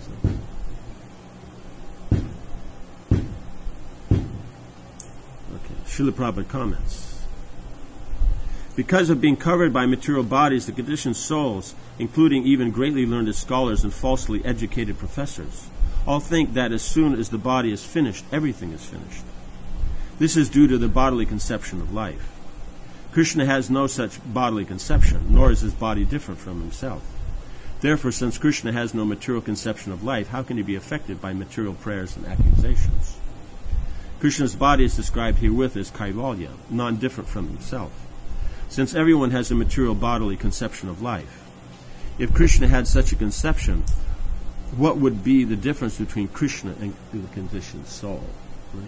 sense? Okay. Srila Prabhupada comments. Because of being covered by material bodies, the conditioned souls, including even greatly learned scholars and falsely educated professors, all think that as soon as the body is finished, everything is finished. This is due to the bodily conception of life. Krishna has no such bodily conception, nor is his body different from himself. Therefore, since Krishna has no material conception of life, how can he be affected by material prayers and accusations? Krishna's body is described herewith as Kaivalya, non-different from himself. Since everyone has a material bodily conception of life, if Krishna had such a conception, what would be the difference between Krishna and the conditioned soul? Right?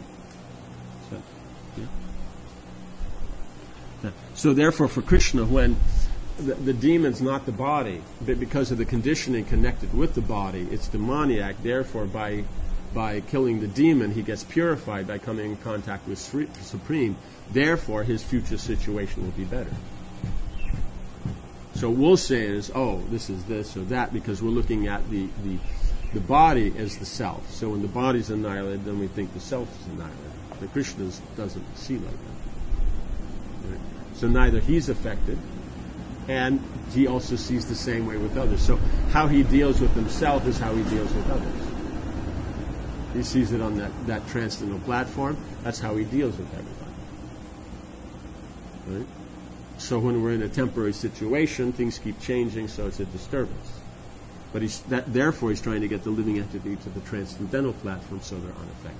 So therefore, for Krishna, when the demon's not the body, but because of the conditioning connected with the body, it's demoniac. Therefore, by killing the demon, he gets purified by coming in contact with Supreme. Therefore, his future situation will be better. So we'll say is, oh, this is this or that, because we're looking at the body as the self. So when the body's annihilated, then we think the self is annihilated. But Krishna doesn't see like that. Right? So neither he's affected, and he also sees the same way with others. So how he deals with himself is how he deals with others. He sees it on that transcendental platform. That's how he deals with everybody. Right? So when we're in a temporary situation, things keep changing, so it's a disturbance. But therefore he's trying to get the living entity to the transcendental platform so they're unaffected.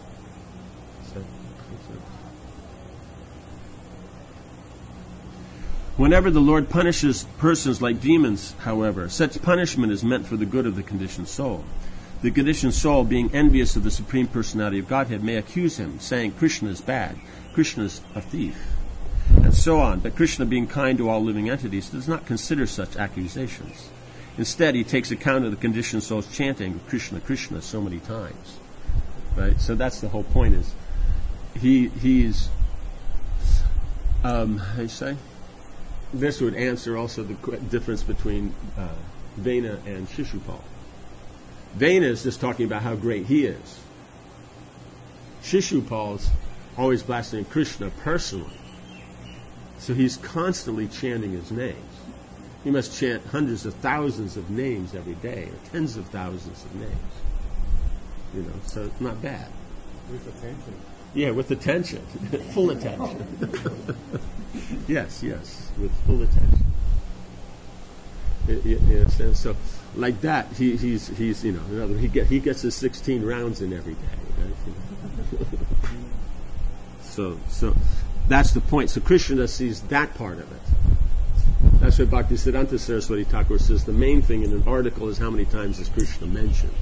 Whenever the Lord punishes persons like demons, however, such punishment is meant for the good of the conditioned soul. The conditioned soul, being envious of the Supreme Personality of Godhead, may accuse him, saying, Krishna is bad, Krishna is a thief, and so on. But Krishna, being kind to all living entities, does not consider such accusations. Instead, he takes account of the conditioned soul's chanting Krishna, Krishna so many times. Right? So that's the whole point is, he's, how do you say? This would answer also the difference between Vena and Shishupal. Vena is just talking about how great he is. Shishupal's always blaspheming Krishna personally. So he's constantly chanting his names. He must chant hundreds of thousands of names every day, or tens of thousands of names. So it's not bad. With attention. Yeah, with attention. Full attention. Yes, with full attention. And so, like that, he's in other words, he gets his 16 rounds in every day. Right? So that's the point. So Krishna sees that part of it. That's why Bhaktisiddhanta Saraswati Thakur says the main thing in an article is how many times is Krishna mentioned.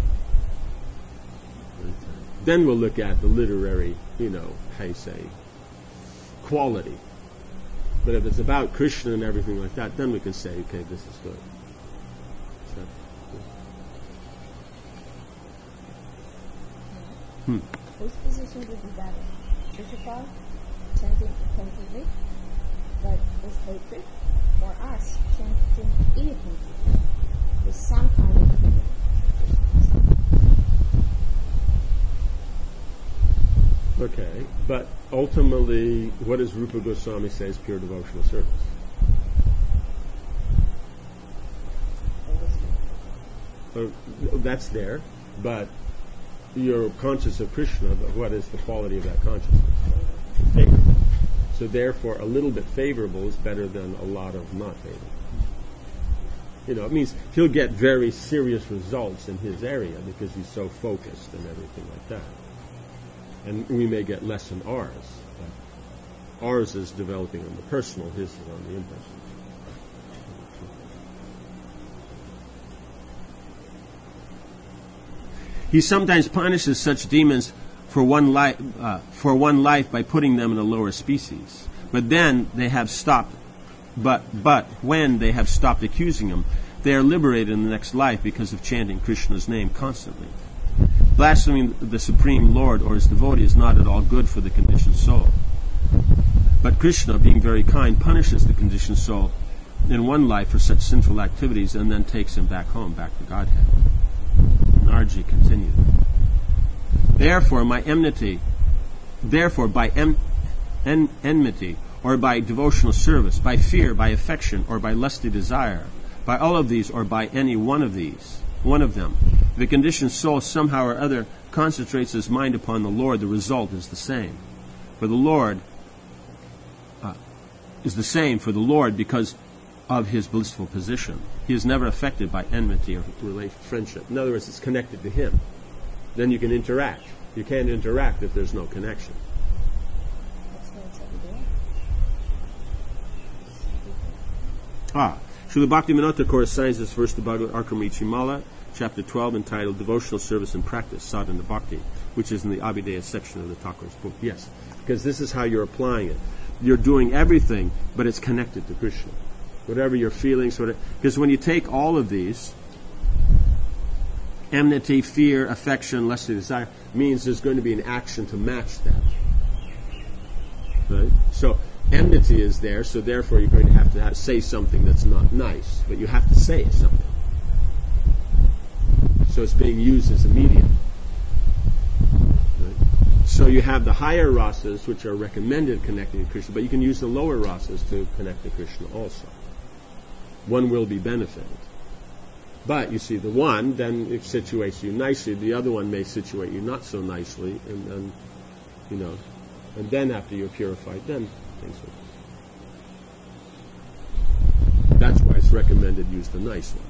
Then we'll look at the literary, how you say, quality. But if it's about Krishna and everything like that, then we can say, okay, this is good. Whose position would be better? Shishupal, chanting attentively, but with hatred, or us, chanting inattentively, with some kind of feeling? Okay, but ultimately, what does Rupa Goswami say is pure devotional service? That's there, but you're conscious of Krishna, but what is the quality of that consciousness? Favorable. So therefore, a little bit favorable is better than a lot of not favorable. It means he'll get very serious results in his area because he's so focused and everything like that. And we may get less in ours. Ours is developing on the personal, his is on the impersonal. He sometimes punishes such demons for one life by putting them in a lower species. But then they have stopped. But when they have stopped accusing him, they are liberated in the next life because of chanting Krishna's name constantly. Blaspheming the Supreme Lord or his devotee is not at all good for the conditioned soul. But Krishna, being very kind, punishes the conditioned soul in one life for such sinful activities and then takes him back home, back to Godhead. Narji continued. Therefore, by enmity, or by devotional service, by fear, by affection, or by lusty desire, by all of these, or by any one of them, the conditioned soul somehow or other concentrates his mind upon the Lord, the result is the same. For the Lord is the same for the Lord because of his blissful position. He is never affected by enmity or friendship. In other words, it's connected to him. Then you can interact. You can't interact if there's no connection. Srila Bhaktivinoda Thakur assigns this verse to Bhagavad Arkamrichi Mala, chapter 12, entitled Devotional Service and Practice, Sadhana Bhakti, which is in the Abhidheya section of the Thakur's book. Yes, because this is how you're applying it. You're doing everything, but it's connected to Krishna. Whatever your feelings, because when you take all of these, enmity, fear, affection, lusty desire, means there's going to be an action to match that. Right? So enmity is there, so therefore you're going to have to say something that's not nice, but you have to say something. So it's being used as a medium. Right? So you have the higher rasas, which are recommended connecting to Krishna, but you can use the lower rasas to connect to Krishna also. One will be benefited. But you see, the one then it situates you nicely, the other one may situate you not so nicely, and then, and then after you're purified, then things will. That's why it's recommended use the nice one.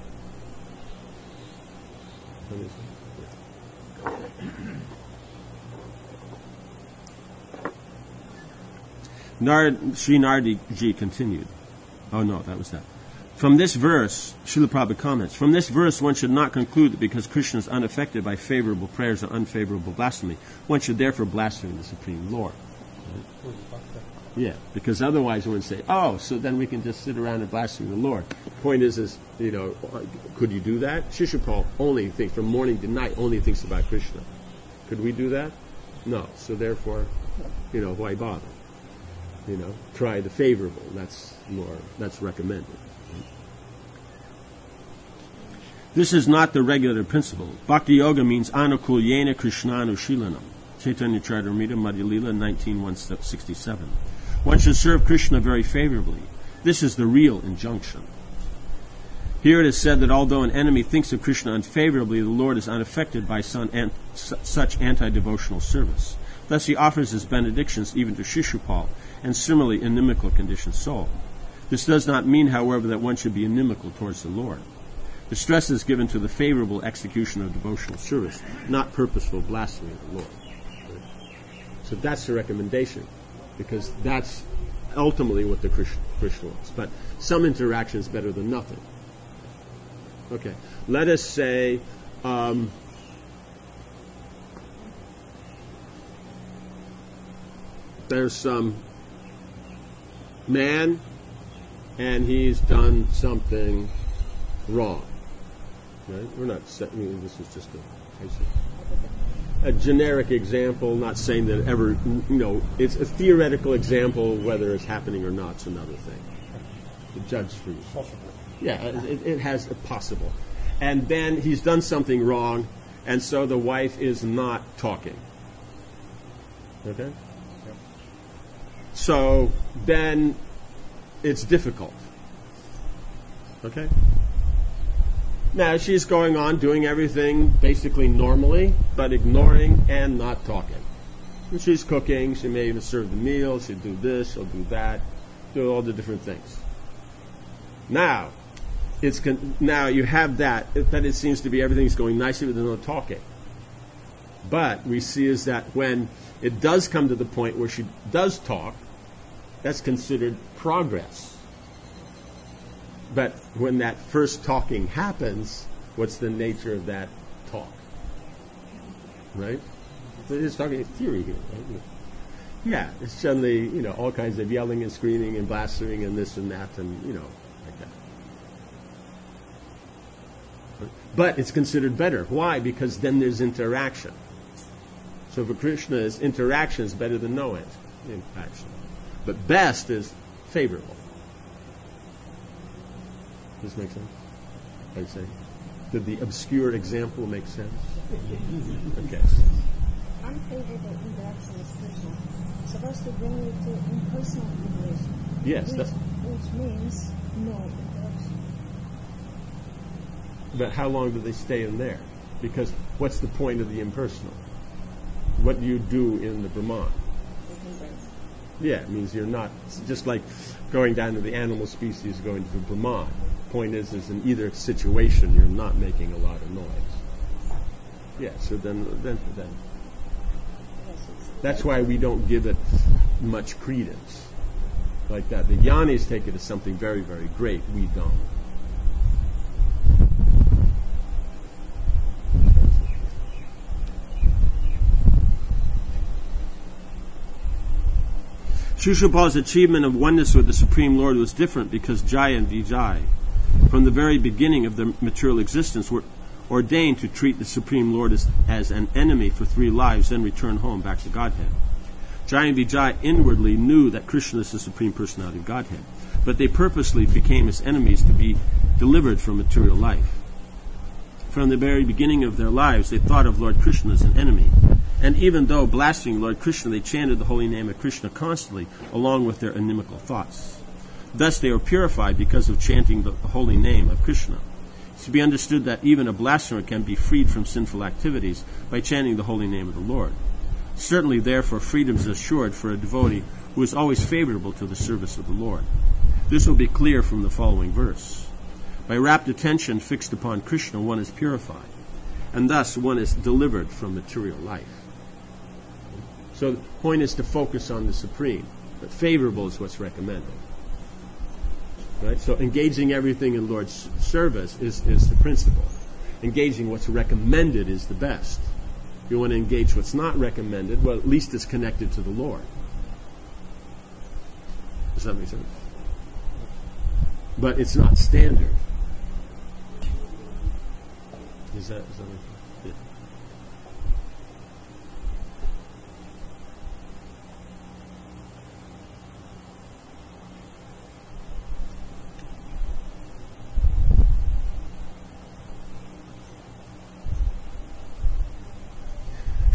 Sri Naradi continued. Oh no, that was that. From this verse, Srila Prabhupada comments, from this verse one should not conclude that because Krishna is unaffected by favorable prayers or unfavorable blasphemy, one should therefore blaspheme the Supreme Lord. Right? Yeah, because otherwise one would say, oh, so then we can just sit around and blaspheme the Lord. Point is, could you do that? Shishupal only thinks, from morning to night, only thinks about Krishna. Could we do that? No. So therefore, why bother? Try the favorable. That's recommended. This is not the regular principle. Bhakti Yoga means anukulyena krishnanushilanam. Chaitanya Charitamrita, Madhya Lila, 19:167. One should serve Krishna very favorably. This is the real injunction. Here it is said that although an enemy thinks of Krishna unfavorably, the Lord is unaffected by such anti-devotional service. Thus he offers his benedictions even to Shishupal, and similarly inimical conditioned soul. This does not mean, however, that one should be inimical towards the Lord. The stress is given to the favorable execution of devotional service, not purposeful blasphemy of the Lord. So that's the recommendation, because that's ultimately what the Krishna wants. But some interaction is better than nothing. Okay, let us say there's some man and he's done something wrong. Right? We're not saying this is just a generic example, not saying that ever, it's a theoretical example. Whether it's happening or not is another thing. The judge for you. Yeah, it has a possible. And then he's done something wrong, and so the wife is not talking. Okay? Yep. So then it's difficult. Okay? Now she's going on doing everything basically normally, but ignoring and not talking. And she's cooking, she may even serve the meal, she'll do this, she'll do that, do all the different things. Now you have that it seems to be everything's going nicely with no talking. But we see is that when it does come to the point where she does talk, that's considered progress. But when that first talking happens, what's the nature of that talk? Right? So it's talking theory here, right? Yeah, it's suddenly, all kinds of yelling and screaming and blaspheming and this and that and, like that. But it's considered better. Why? Because then there's interaction. So for Krishna, interaction is better than no interaction. But best is favorable. Does this make sense? I'd say. Did the obscure example make sense? Okay. Unfavorable interaction is Krishna. Supposed to bring you to impersonal liberation. Yes. Which means no interaction. But how long do they stay in there? Because what's the point of the impersonal? What do you do in the Brahman? Yeah, it means you're not, it's just like going down to the animal species, going to the Brahman. Point is in either situation you're not making a lot of noise. Yeah, so then that's why we don't give it much credence like that. The Jnanis take it as something very, very great. We don't. Shishupal's achievement of oneness with the Supreme Lord was different because Jaya and Vijay, from the very beginning of their material existence, were ordained to treat the Supreme Lord as an enemy for 3 lives, then return home back to Godhead. Jaya and Vijay inwardly knew that Krishna is the Supreme Personality of Godhead, but they purposely became his enemies to be delivered from material life. From the very beginning of their lives, they thought of Lord Krishna as an enemy. And even though blaspheming Lord Krishna, they chanted the holy name of Krishna constantly, along with their inimical thoughts. Thus they were purified because of chanting the holy name of Krishna. It's to be understood that even a blasphemer can be freed from sinful activities by chanting the holy name of the Lord. Certainly, therefore, freedom is assured for a devotee who is always favorable to the service of the Lord. This will be clear from the following verse. By rapt attention fixed upon Krishna, one is purified, and thus one is delivered from material life. So the point is to focus on the Supreme, but favorable is what's recommended. Right? So engaging everything in Lord's service is the principle. Engaging what's recommended is the best. If you want to engage what's not recommended, well, at least it's connected to the Lord. Does that make sense? But it's not standard. Is that make sense? Yeah.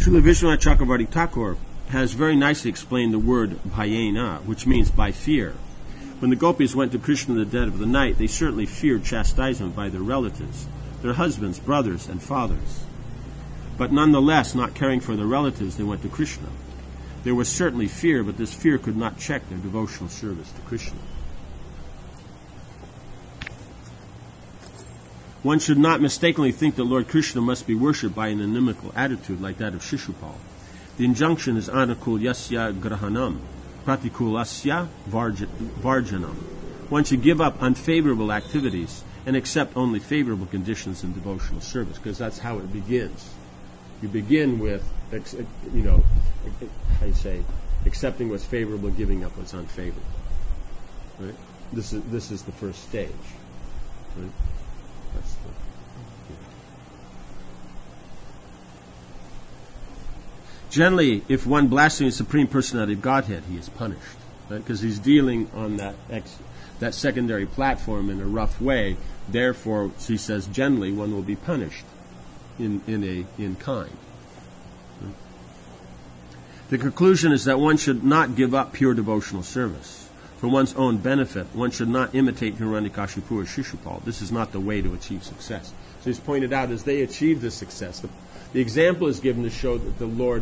Srila Vishwanath Chakravarti Thakur has very nicely explained the word bhayena, which means by fear. When the gopis went to Krishna in the dead of the night, they certainly feared chastisement by their relatives, their husbands, brothers, and fathers. But nonetheless, not caring for their relatives, they went to Krishna. There was certainly fear, but this fear could not check their devotional service to Krishna. One should not mistakenly think that Lord Krishna must be worshipped by an inimical attitude like that of Shishupal. The injunction is anukul yasya grahanam, pratikulasya varjanam. One should give up unfavorable activities and accept only favorable conditions in devotional service, because that's how it begins. You begin with, accepting what's favorable, giving up what's unfavorable. Right? This is the first stage. Right? Generally, if one blasphemes the Supreme Personality of Godhead, he is punished, because he's dealing on that secondary platform in a rough way. Therefore, he says, generally, one will be punished in kind. The conclusion is that one should not give up pure devotional service. For one's own benefit, one should not imitate Hiranyakashipu or Shishupal. This is not the way to achieve success. So he's pointed out, as they achieve this success, the example is given to show that the Lord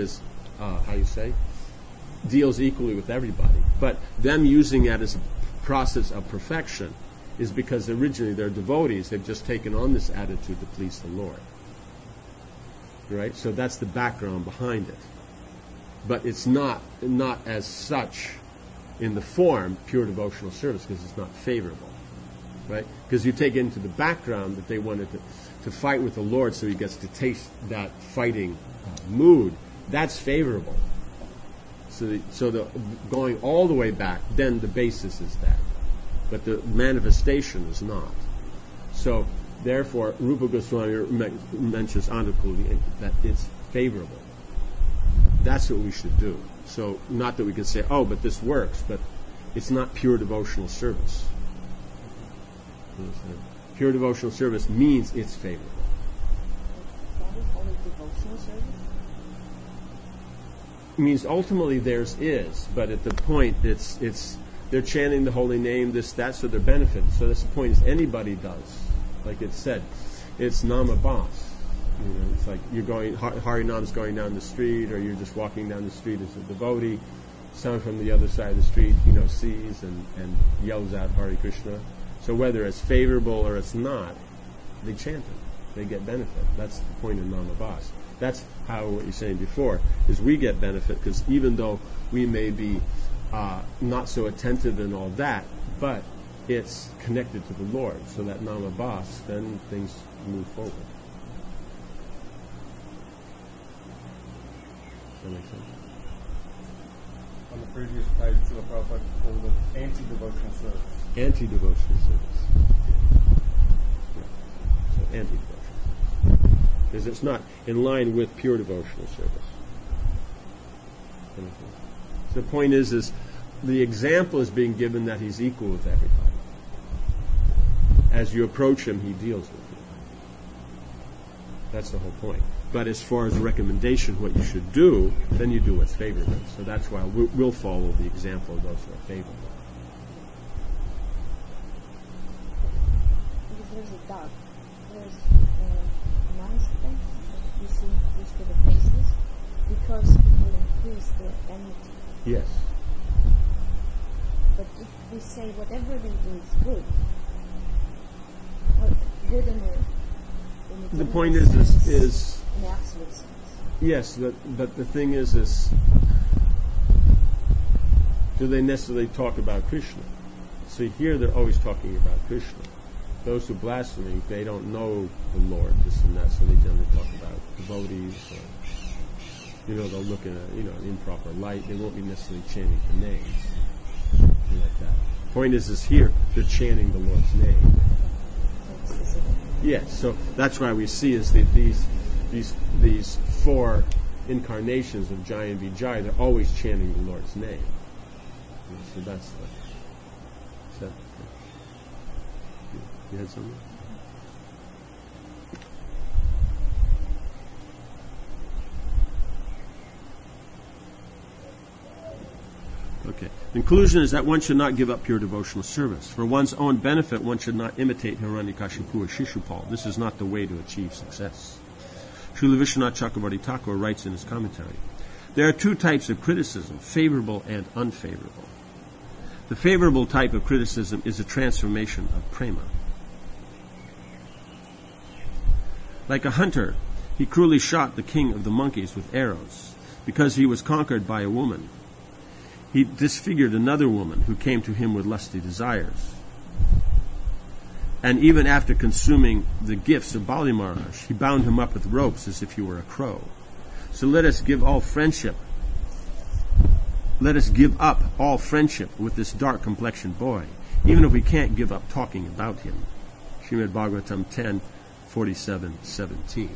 deals equally with everybody. But them using that as a process of perfection is because originally they're devotees. They've just taken on this attitude to please the Lord. Right? So that's the background behind it. But it's not as such in the form pure devotional service, because it's not favorable. Right? Because you take into the background that they wanted to fight with the Lord so he gets to taste that fighting mood. That's favorable. So the going all the way back, then the basis is that. But the manifestation is not. So therefore, Rupa Goswami mentions Anukuli, that it's favorable. That's what we should do. So not that we can say, oh, but this works, but it's not pure devotional service. Pure devotional service means it's favorable. Can we call it devotional service? It means ultimately theirs is, but at the point it's they're chanting the holy name, this, that, so they're benefited. So that's the point, is anybody does. Like it said, it's nama bas. It's like you're going, Harinam's going down the street, or you're just walking down the street as a devotee. Someone from the other side of the street, sees and yells out Hare Krishna. So whether it's favorable or it's not, they chant it. They get benefit. That's the point of nama bas. That's how, what you're saying before, is we get benefit, because even though we may be not so attentive and all that, but it's connected to the Lord. So that nama bas, then things move forward. Does that make sense? On the previous page, Srila Prabhupada called it anti-devotional service. Anti-devotional service. Yeah. So anti-devotional service. Because it's not in line with pure devotional service. So the point is the example is being given that he's equal with everybody. As you approach him, he deals with you. That's the whole point. But as far as recommendation, what you should do, then you do what's favorable. So that's why we'll follow the example of those who are favorable. Because there's a dog. There's a nice thing that you see these to the faces, because it will increase their enmity. Yes. But if we say whatever they do is good, or good in a The point sense, is in the absolute sense. yes, but the thing is do they necessarily talk about Krishna? So here they're always talking about Krishna. Those who blaspheme, they don't know the Lord, this and that, so they generally talk about devotees, or they'll look in an improper light. They won't be necessarily chanting the names, something like that. Point is here they're chanting the Lord's name. Yes, so that's why we see is that these four incarnations of Jai and Vijay, they're always chanting the Lord's name. So that's the. You had something? Okay. The conclusion is that one should not give up pure devotional service. For one's own benefit, one should not imitate Hiranyakashipu or Shishupal. This is not the way to achieve success. Srila Vishwanath Chakravarti Thakur writes in his commentary, there are two types of criticism, favorable and unfavorable. The favorable type of criticism is a transformation of prema. Like a hunter, he cruelly shot the king of the monkeys with arrows because he was conquered by a woman. He disfigured another woman who came to him with lusty desires. And even after consuming the gifts of Bali Maharaj, he bound him up with ropes as if he were a crow. So let us give all friendship. Let us give up all friendship with this dark-complexioned boy, even if we can't give up talking about him. Srimad Bhagavatam 10:47-17.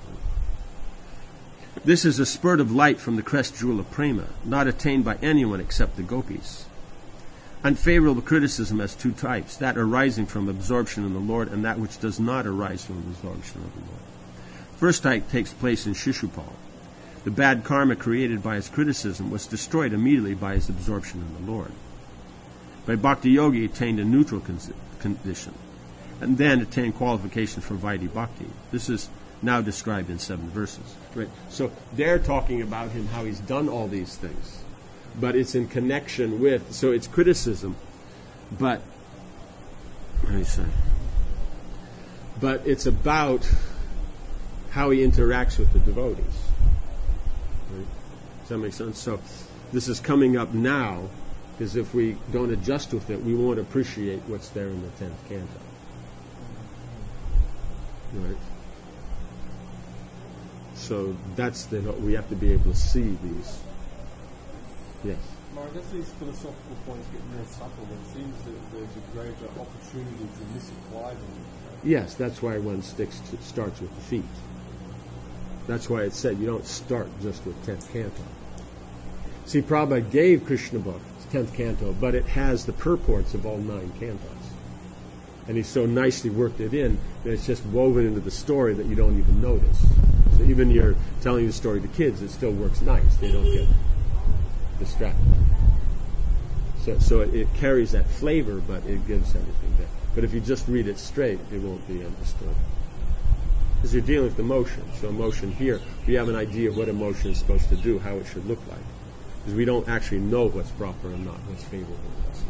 This is a spurt of light from the crest jewel of prema, not attained by anyone except the gopis. Unfavorable criticism has two types, that arising from absorption in the Lord and that which does not arise from absorption of the Lord. First type takes place in Shishupal. The bad karma created by his criticism was destroyed immediately by his absorption in the Lord. By Bhakti Yogi, he attained a neutral condition, and then attained qualification for Vaidhi Bhakti. This is now described in 7 verses. Right. So they're talking about him, how he's done all these things. But it's in connection with, so it's criticism, but, what do you say? But it's about how he interacts with the devotees. Right? Does that make sense? So this is coming up now, because if we don't adjust with it, we won't appreciate what's there in the 10th canto. Right? So that's we have to be able to see these. Yes. I guess these philosophical points get more subtle. It seems that there's a greater opportunity to misapply them. Yes, that's why one starts with the feet. That's why it said you don't start just with 10th canto. See, Prabhupada gave Krishna book, 10th canto, but it has the purports of all 9 cantos. And he so nicely worked it in that it's just woven into the story that you don't even notice. So even you're telling the story to kids, it still works nice. They don't get distracted. So it carries that flavor, but it gives everything back. But if you just read it straight, it won't be understood. Because you're dealing with emotion. So emotion here, we have an idea of what emotion is supposed to do, how it should look like. Because we don't actually know what's proper and not, what's favorable and what's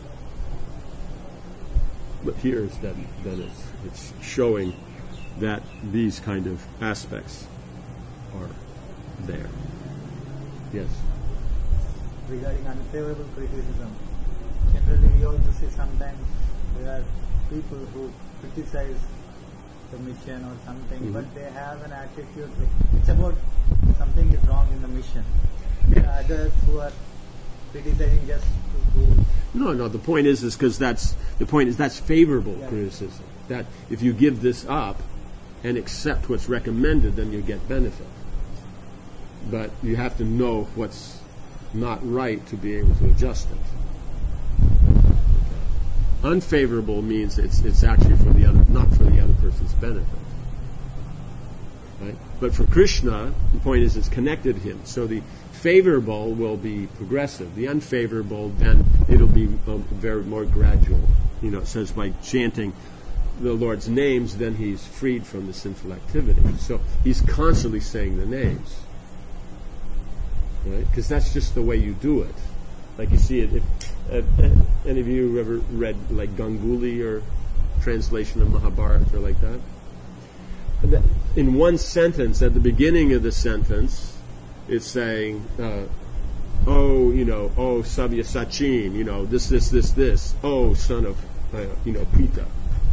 not. But here is that it's showing that these kind of aspects are there. Yes? Regarding unfavorable criticism, generally we also see sometimes there are people who criticize the mission or something, but they have an attitude, it's about something is wrong in the mission. There are others who are criticizing just to do. No, the point is because that's favorable criticism. That if you give this up and accept what's recommended, then you get benefit. But you have to know what's not right to be able to adjust it. Unfavorable means it's actually for the other, not for the other person's benefit. Right? But for Krishna, the point is it's connected to him. So the favorable will be progressive. The unfavorable, then it'll be very more gradual. It says by chanting the Lord's names, then he's freed from the sinful activity. So he's constantly saying the names. Right? Because that's just the way you do it. Like you see it. If any of you ever read like Ganguly or translation of Mahabharata or like that? In one sentence, at the beginning of the sentence, it's saying, oh Sabya Sachin, this, oh son of, Pita.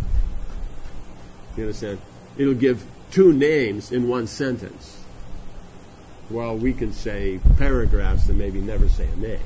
You understand? It'll give 2 names in one sentence. While we can say paragraphs and maybe never say a name.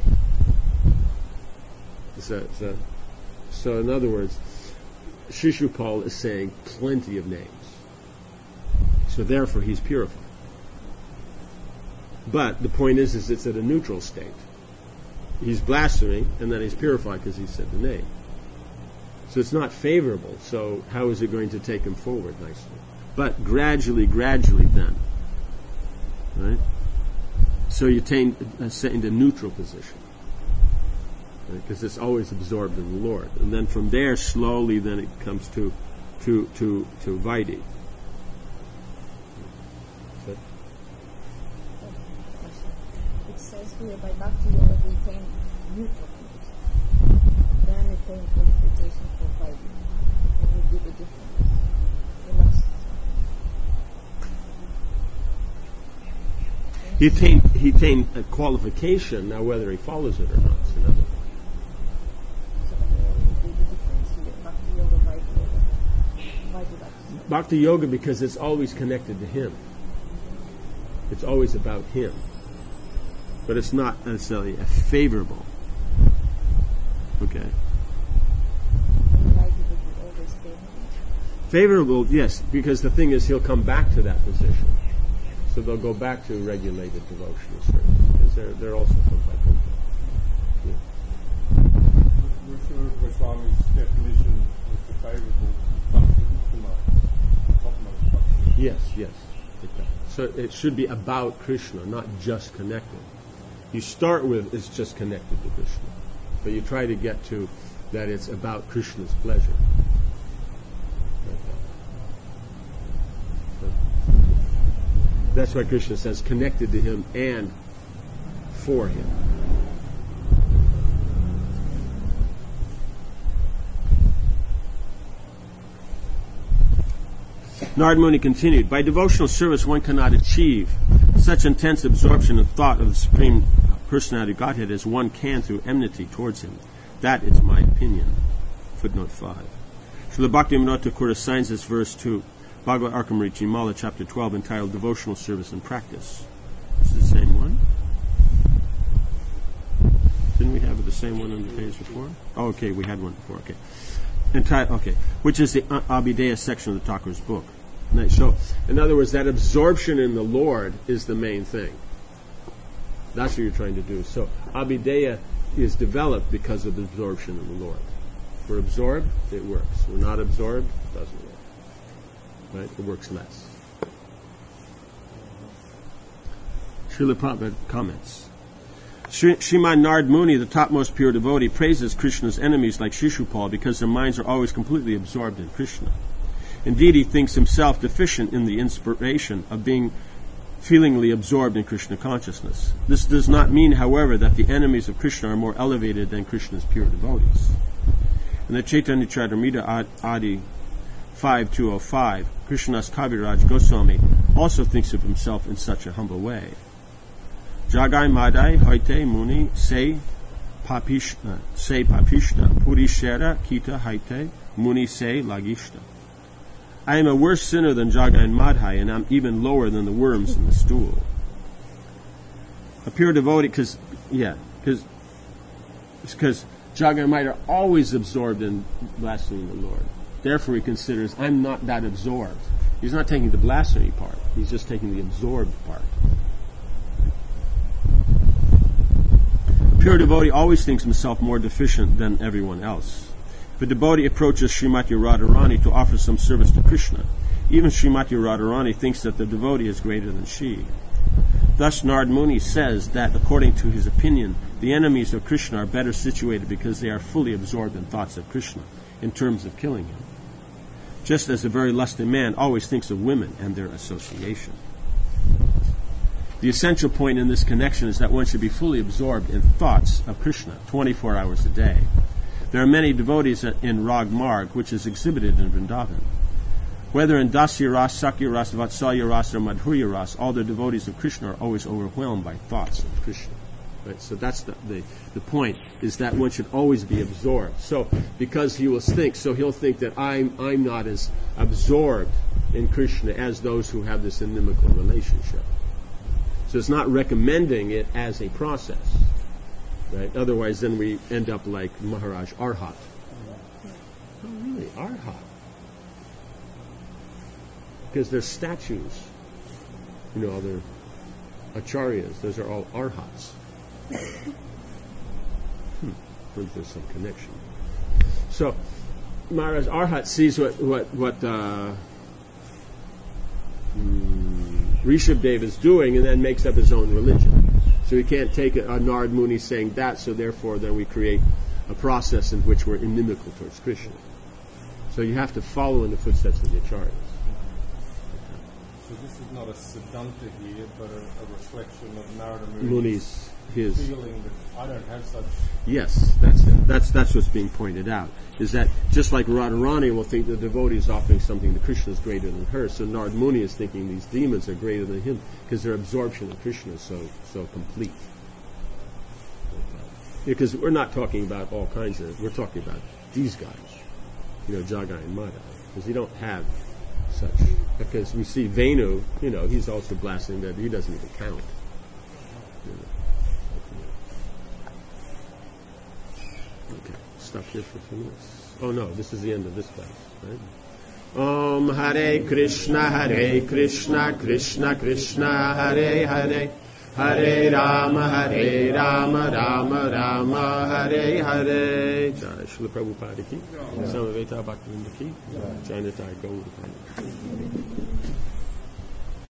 So in other words, Shishupal is saying plenty of names. So therefore he's purified. But the point is it's at a neutral state. He's blaspheming and then he's purified because he said the name. So it's not favorable. So how is it going to take him forward nicely? But gradually then. Right? So you attain a neutral position. because it's always absorbed in the Lord. And then from there, slowly, then it comes to Vaidhi. It says here, by Bhakti Yoga we attain neutral condition. Then attain qualification for Vaidhi. What would be the difference? The last. He attained a qualification. Now, whether he follows it or not is another thing. So what would be the difference here? Bhakti Yoga, Vaidhi Yoga. Why do that? Bhakti Yoga, because it's always connected to him. It's always about him. But it's not necessarily a favorable. Okay. And Vaidhi would be always favorable. Favorable, yes, because the thing is he'll come back to that position. So they'll go back to regulated devotional service. Because they're also from Vaikuntha. Yeah. Rupa Goswami's definition of the favourable Bhakti Uttama, topmost Bhakti. Yes. Like that. So it should be about Krishna, not just connected. You start with it's just connected to Krishna. But you try to get to that it's about Krishna's pleasure. That's why Krishna says connected to him and for him. Narad Muni continued, by devotional service one cannot achieve such intense absorption of thought of the Supreme Personality of Godhead as one can through enmity towards him. That is my opinion. Footnote 5. Srila Bhaktivinoda Thakur assigns this verse to Bhagavad Arkamriti Mala, chapter 12, entitled Devotional Service and Practice. Is it the same one? Didn't we have the same one on the page before? Oh, okay, we had one before, okay. Which is the Abhideya section of the Thakur's book. So, in other words, that absorption in the Lord is the main thing. That's what you're trying to do. So, Abhideya is developed because of the absorption in the Lord. If we're absorbed, it works. We're not absorbed, it doesn't work. Right? It works less. Srila Prabhupada comments. Srimad Narad Muni, the topmost pure devotee, praises Krishna's enemies like Shishupal because their minds are always completely absorbed in Krishna. Indeed, he thinks himself deficient in the inspiration of being feelingly absorbed in Krishna consciousness. This does not mean, however, that the enemies of Krishna are more elevated than Krishna's pure devotees. In the Chaitanya Charitamrita Adi 5205, Krishnadas Kaviraj Goswami also thinks of himself in such a humble way. Jagai Madai Haite Muni Se Papishta Purishera Kita Haite Muni Se Lagishta. I am a worse sinner than Jagai and Madhai, and I'm even lower than the worms in the stool. A pure devotee, because Jagai and Madhai are always absorbed in blaspheming the Lord. Therefore, he considers, I'm not that absorbed. He's not taking the blasphemy part. He's just taking the absorbed part. Pure devotee always thinks himself more deficient than everyone else. If a devotee approaches Srimati Radharani to offer some service to Krishna, even Srimati Radharani thinks that the devotee is greater than she. Thus, Narad Muni says that, according to his opinion, the enemies of Krishna are better situated because they are fully absorbed in thoughts of Krishna, in terms of killing him. Just as a very lusty man always thinks of women and their association. The essential point in this connection is that one should be fully absorbed in thoughts of Krishna 24 hours a day. There are many devotees in Rag Marg, which is exhibited in Vrindavan. Whether in Dasya Ras, Sakya Ras, Vatsalya Ras, or Madhurya Ras, all the devotees of Krishna are always overwhelmed by thoughts of Krishna. Right? So that's the point, is that one should always be absorbed. So because he'll think that I'm not as absorbed in Krishna as those who have this inimical relationship. So it's not recommending it as a process. Right? Otherwise then we end up like Maharaj Arhat. Oh really? Arhat. Because they're statues. They're acharyas. Those are all arhats. There's some connection. So Maharaj Arhat sees what Rishabh Dev is doing and then makes up his own religion. So you can't take a Narad Muni saying that, so therefore then we create a process in which we're inimical towards Krishna. So you have to follow in the footsteps of the Acharyas. So this is not a Siddhanta here, but a reflection of Narada Muni's his feeling that I don't have such... Yes, that's it. That's what's being pointed out. Is that just like Radharani will think the devotee is offering something to Krishna is greater than her, so Narad Muni is thinking these demons are greater than him because their absorption of Krishna is so complete. Because we're not talking about all kinds of, we're talking about these guys, Jagai and Madhava, because you don't have such. Because we see Venu, he's also blasting that he doesn't even count. Okay, stop here for a few minutes. Oh no, this is the end of this class, right? Om Hare Krishna, Krishna Krishna, Hare Hare, Hare Rama, Rama Rama, Hare Hare. Jai Srila Prabhupada ki, Samaveta Bhaktivinoda ki, Jai Nitai Gaur.